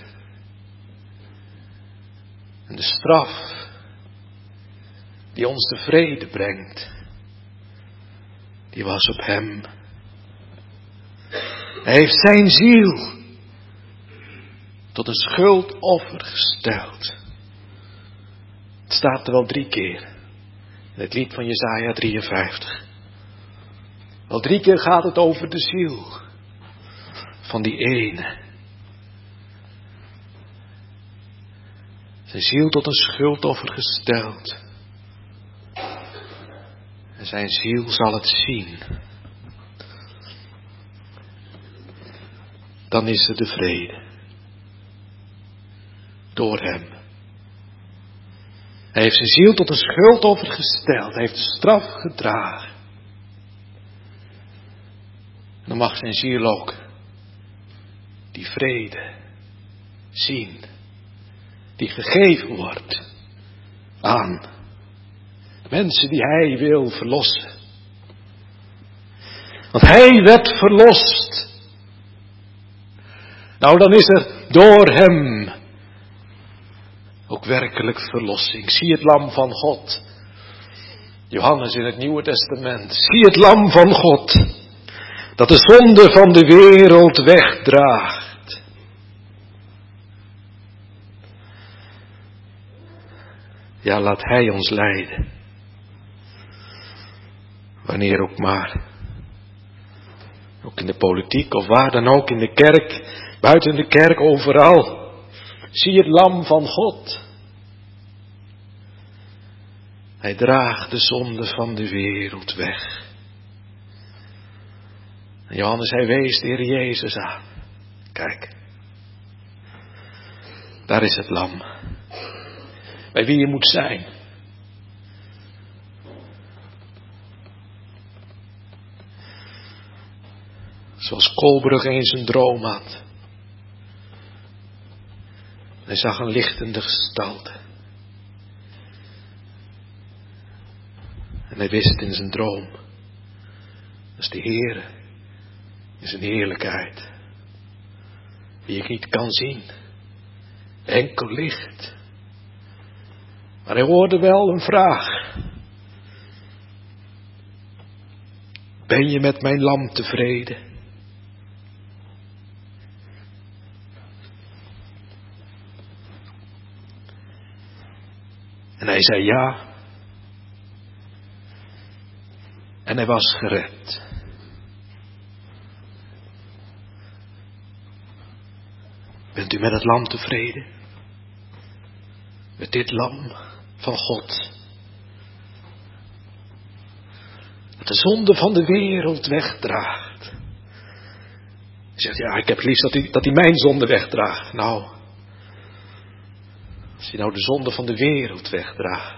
En de straf die ons de vrede brengt. Die was op hem. Hij heeft zijn ziel tot een schuldoffer gesteld. Het staat er wel drie keer. In het lied van Jesaja drieënvijftig. Wel drie keer gaat het over de ziel. Van die ene. Zijn ziel tot een schuldoffer gesteld. En zijn ziel zal het zien. Dan is er de vrede. Door hem. Hij heeft zijn ziel tot een schuldoffer gesteld. Hij heeft de straf gedragen. En dan mag zijn ziel ook die vrede zien. Die gegeven wordt aan mensen die hij wil verlossen. Want hij werd verlost. Nou, dan is er door hem ook werkelijk verlossing. Zie het lam van God. Johannes in het Nieuwe Testament. Zie het lam van God. Dat de zonde van de wereld wegdraagt. Ja, laat hij ons leiden. Wanneer ook maar. Ook in de politiek of waar dan ook, in de kerk, buiten de kerk, overal. Zie het lam van God. Hij draagt de zonde van de wereld weg. En Johannes, hij wees de Heer Jezus aan. Kijk. Daar is het lam. Bij wie je moet zijn. Zoals Kolbrug eens een droom had. Hij zag een lichtende gestalte. En hij wist in zijn droom. Dat is de Heere. In zijn heerlijkheid. Die ik niet kan zien. Enkel licht. Maar hij hoorde wel een vraag. Ben je met mijn lam tevreden? En hij zei ja. En hij was gered. Bent u met het lam tevreden? Met dit lam van God. Dat de zonde van de wereld wegdraagt. Je zegt, ja, ik heb liefst dat hij, dat hij mijn zonde wegdraagt. Nou, als hij nou de zonde van de wereld wegdraagt,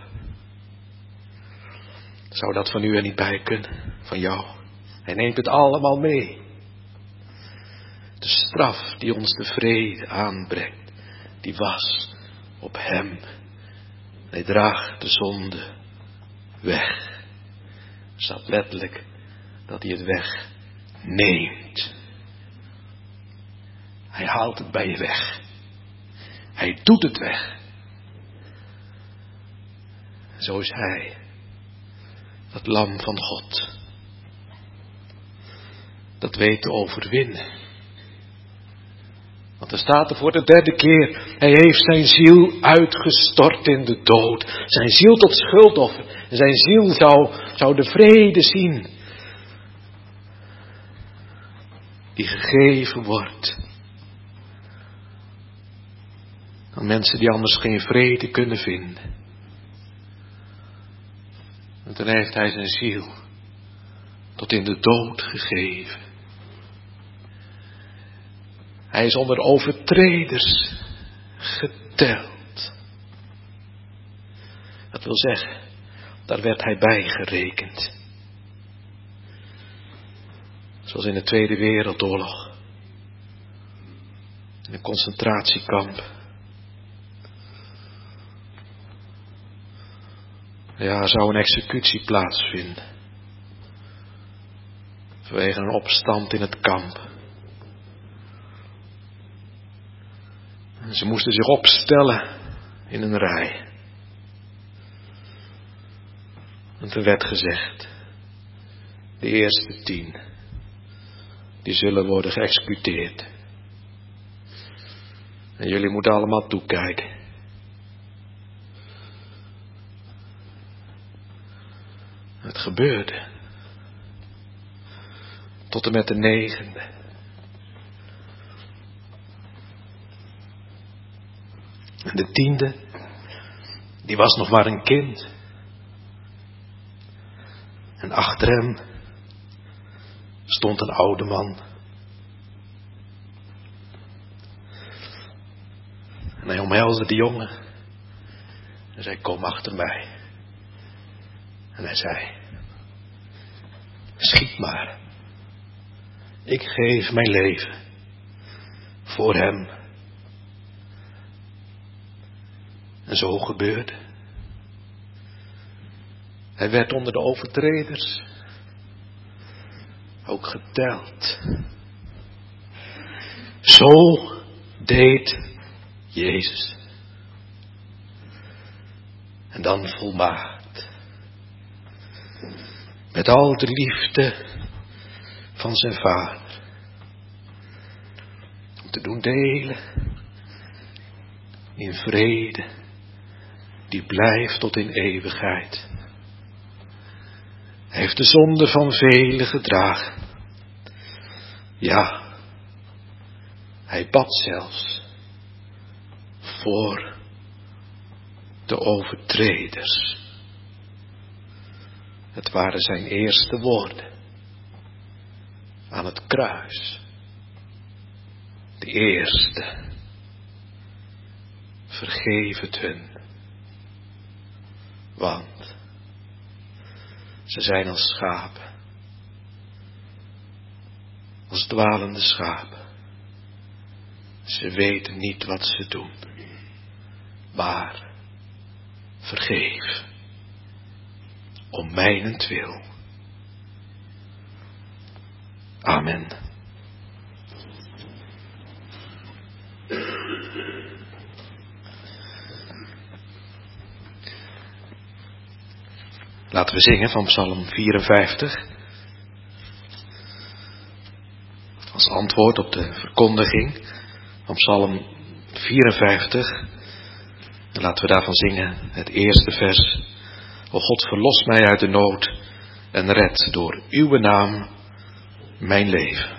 zou dat van u er niet bij kunnen, van jou. Hij neemt het allemaal mee. De straf die ons de vrede aanbrengt, die was op hem. Hij draagt de zonde weg. Er staat letterlijk dat hij het wegneemt. Hij haalt het bij je weg. Hij doet het weg. Zo is hij. Dat lam van God. Dat weet te overwinnen. Want er staat er voor de derde keer. Hij heeft zijn ziel uitgestort in de dood. Zijn ziel tot schuldoffer. En zijn ziel zou, zou de vrede zien. Die gegeven wordt. Aan mensen die anders geen vrede kunnen vinden. En toen heeft hij zijn ziel tot in de dood gegeven. Hij is onder overtreders geteld. Dat wil zeggen, daar werd hij bij gerekend. Zoals in de Tweede Wereldoorlog. In een concentratiekamp. Ja, er zou een executie plaatsvinden. Vanwege een opstand in het kamp. En ze moesten zich opstellen in een rij. En er werd gezegd, de eerste tien, die zullen worden geëxecuteerd. En jullie moeten allemaal toekijken. Het gebeurde. Tot en met de negende. En de tiende, die was nog maar een kind. En achter hem stond een oude man. En hij omhelsde de jongen. En zei, kom achter mij. En hij zei, schiet maar. Ik geef mijn leven voor hem. En zo gebeurde. Hij werd onder de overtreders ook geteld. Zo deed Jezus. En dan volmaakt. Met al de liefde van zijn Vader. Om te doen delen in vrede die blijft tot in eeuwigheid. Hij heeft de zonde van velen gedragen. Ja, hij bad zelfs voor de overtreders. Het waren zijn eerste woorden aan het kruis. De eerste vergeef het hun. Want ze zijn als schapen, als dwalende schapen. Ze weten niet wat ze doen, maar vergeef, om mijnentwil. Amen. Laten we zingen van Psalm vierenvijftig. Als antwoord op de verkondiging van Psalm vierenvijftig. En laten we daarvan zingen het eerste vers. O God, verlos mij uit de nood en red door uw naam mijn leven.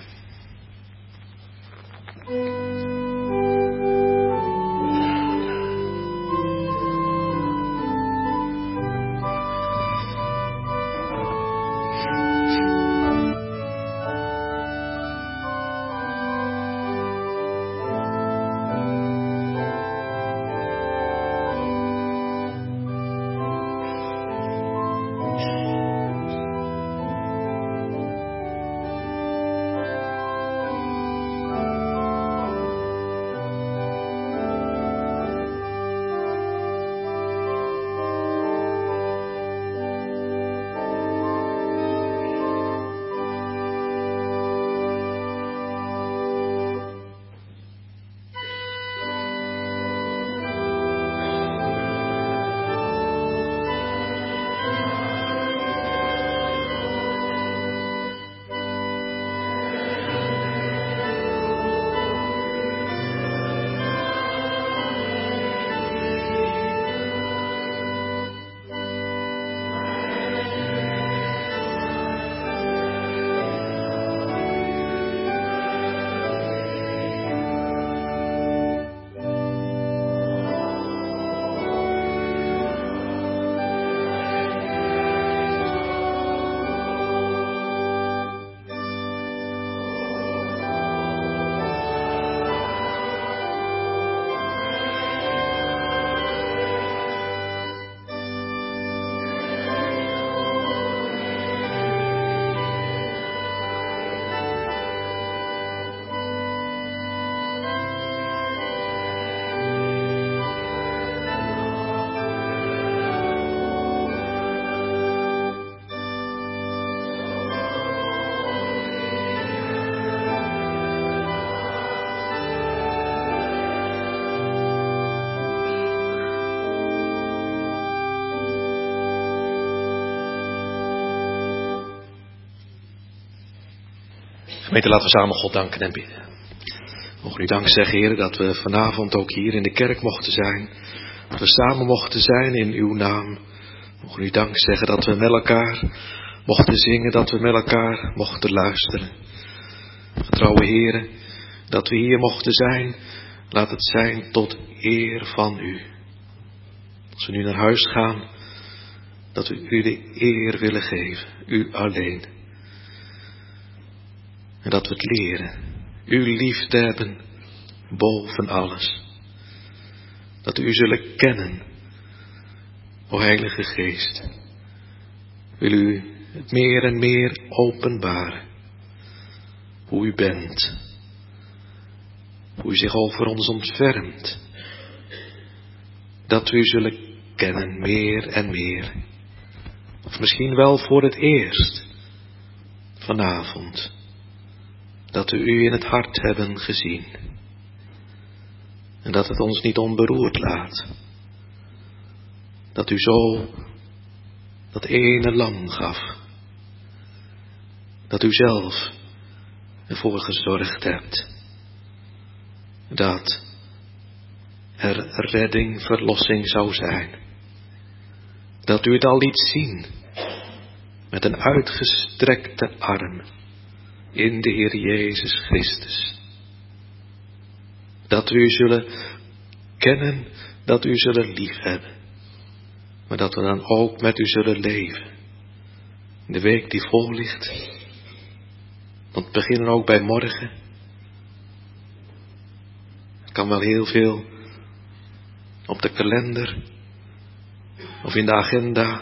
Gemeente, laten we samen God danken en bidden. Mogen u dank zeggen, Heer, dat we vanavond ook hier in de kerk mochten zijn. Dat we samen mochten zijn in uw naam. Mogen u dank zeggen dat we met elkaar mochten zingen, dat we met elkaar mochten luisteren. Getrouwe Heer, dat we hier mochten zijn, laat het zijn tot eer van u. Als we nu naar huis gaan, dat we u de eer willen geven, u alleen. En dat we het leren, u lief te hebben boven alles. Dat we u zullen kennen, o Heilige Geest. Wil u het meer en meer openbaren, hoe u bent. Hoe u zich over ons ontfermt. Dat we u zullen kennen meer en meer. Of misschien wel voor het eerst vanavond. Dat we u in het hart hebben gezien. En dat het ons niet onberoerd laat. Dat u zo dat ene lam gaf. Dat u zelf ervoor gezorgd hebt. Dat er redding, verlossing zou zijn. Dat u het al liet zien. Met een uitgestrekte arm. In de Heer Jezus Christus. Dat we u zullen kennen, dat u zullen liefhebben. Maar dat we dan ook met u zullen leven. De week die voor ligt. Want we beginnen ook bij morgen. Het kan wel heel veel op de kalender, of in de agenda,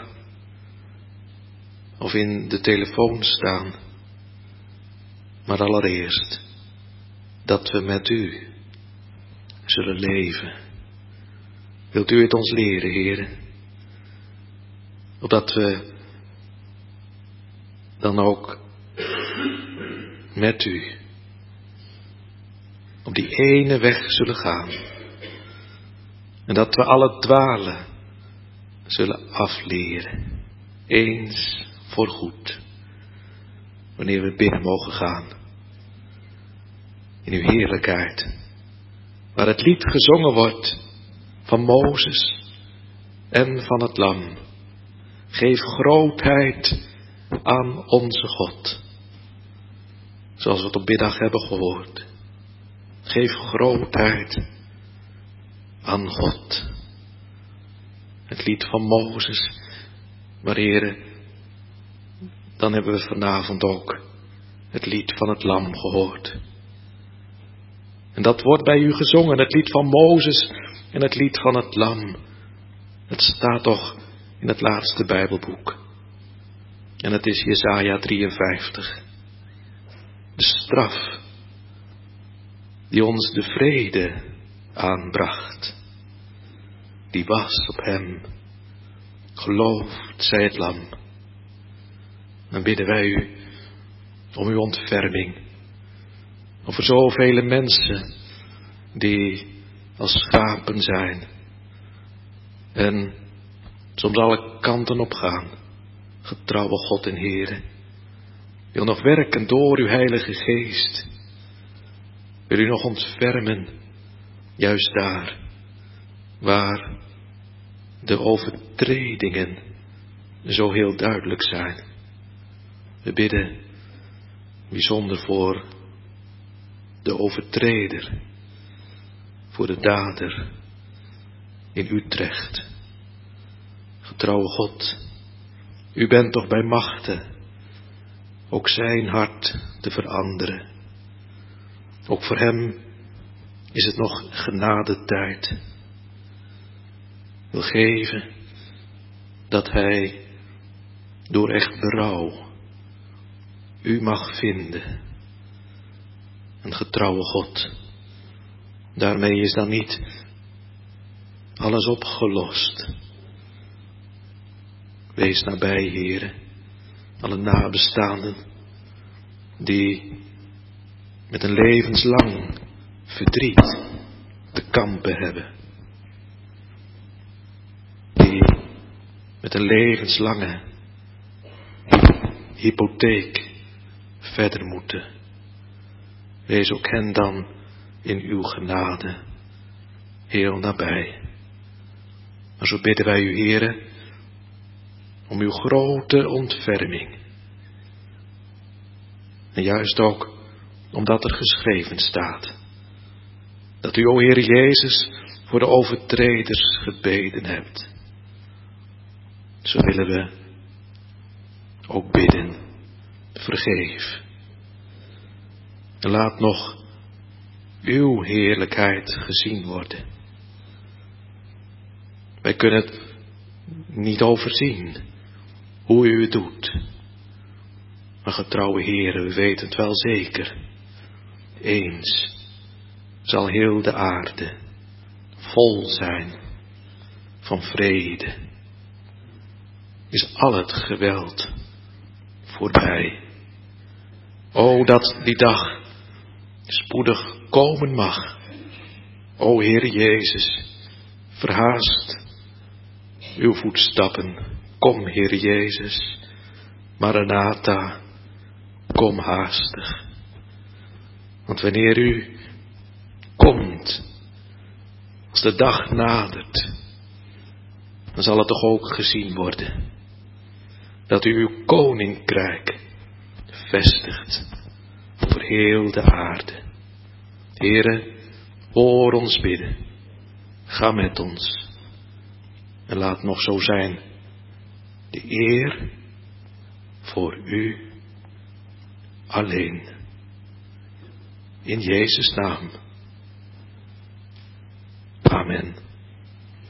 of in de telefoon staan. Maar allereerst dat we met u zullen leven. Wilt u het ons leren, Heere? Opdat we dan ook met u op die ene weg zullen gaan. En dat we alle dwalen zullen afleren. Eens voor goed. Wanneer we binnen mogen gaan. In uw heerlijkheid. Waar het lied gezongen wordt van Mozes en van het Lam. Geef grootheid aan onze God. Zoals we het op middag hebben gehoord. Geef grootheid aan God. Het lied van Mozes. Maar Heere, dan hebben we vanavond ook het lied van het Lam gehoord. En dat wordt bij u gezongen, het lied van Mozes en het lied van het Lam. Het staat toch in het laatste Bijbelboek. En het is Jesaja drieënvijftig. De straf die ons de vrede aanbracht, die was op hem. Geloofd zij het Lam. Dan bidden wij u om uw ontferming over zoveel mensen die als schapen zijn en soms alle kanten op gaan. Getrouwe God en Heere, wil nog werken door uw Heilige Geest. Wil u nog ontfermen, juist daar waar de overtredingen zo heel duidelijk zijn. We bidden bijzonder voor de overtreder, voor de dader in Utrecht. Getrouwe God, u bent toch bij machten ook zijn hart te veranderen. Ook voor hem is het nog genadetijd. Wil geven dat hij door echt berouw u mag vinden. Een getrouwe God. Daarmee is dan niet alles opgelost. Wees nabij, Heere, alle nabestaanden die met een levenslang verdriet te kampen hebben. Die met een levenslange hypotheek verder moeten. Wees ook hen dan in uw genade heel nabij. Maar zo bidden wij u, Heere, om uw grote ontferming. En juist ook omdat er geschreven staat dat u, o Heer Jezus, voor de overtreders gebeden hebt. Zo willen we ook bidden, vergeef. En laat nog uw heerlijkheid gezien worden. Wij kunnen het niet overzien hoe u het doet. Maar getrouwe Heere, we weten het wel zeker. Eens zal heel de aarde vol zijn van vrede. Is al het geweld voorbij. O, dat die dag spoedig komen mag. O Heere Jezus, verhaast uw voetstappen. Kom, Heere Jezus, Maranatha, kom haastig. Want wanneer u komt, als de dag nadert, dan zal het toch ook gezien worden dat u uw koninkrijk vestigt over heel de aarde. Heere, hoor ons bidden. Ga met ons. En laat nog zo zijn de eer voor u alleen. In Jezus' naam. Amen.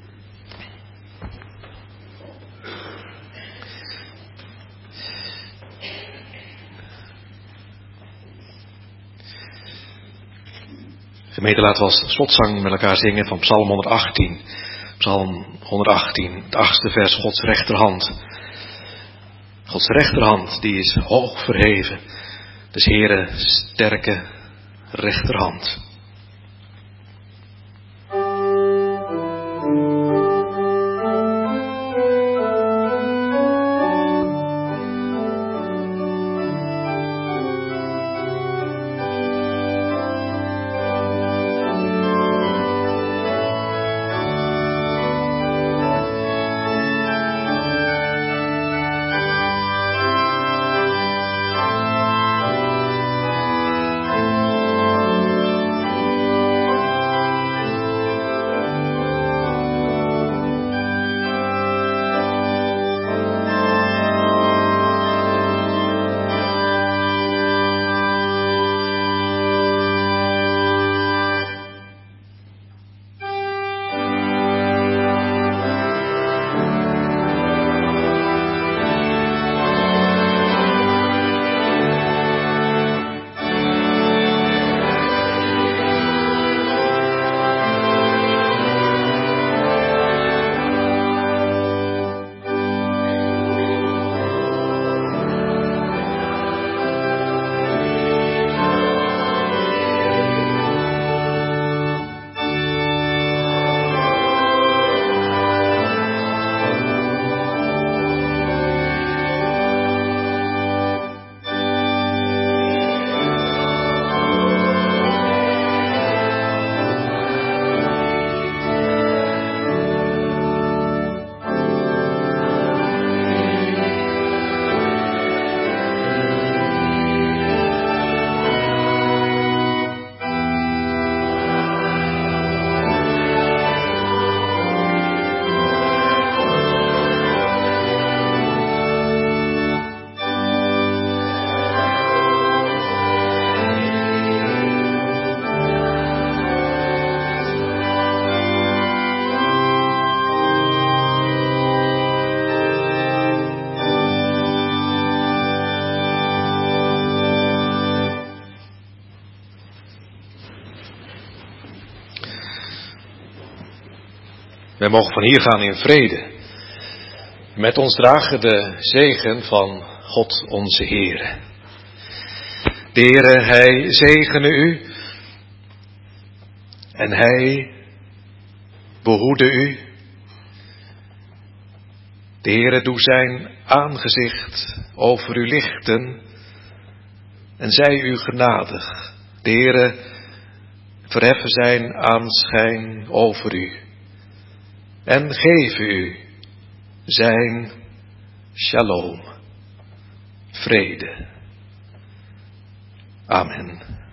Gemeente, laten we als slotzang met elkaar zingen van Psalm honderdachttien. Psalm honderdachttien, het achtste vers, Gods rechterhand. Gods rechterhand, die is hoog verheven. Des Heere sterke rechterhand. Wij mogen van hier gaan in vrede. Met ons dragen de zegen van God onze Heere. De Heere, Hij zegene u. En Hij behoede u. De Heere doe zijn aangezicht over u lichten. En zij u genadig. De Heere verheffen zijn aanschijn over u. En geef u zijn shalom, vrede. Amen.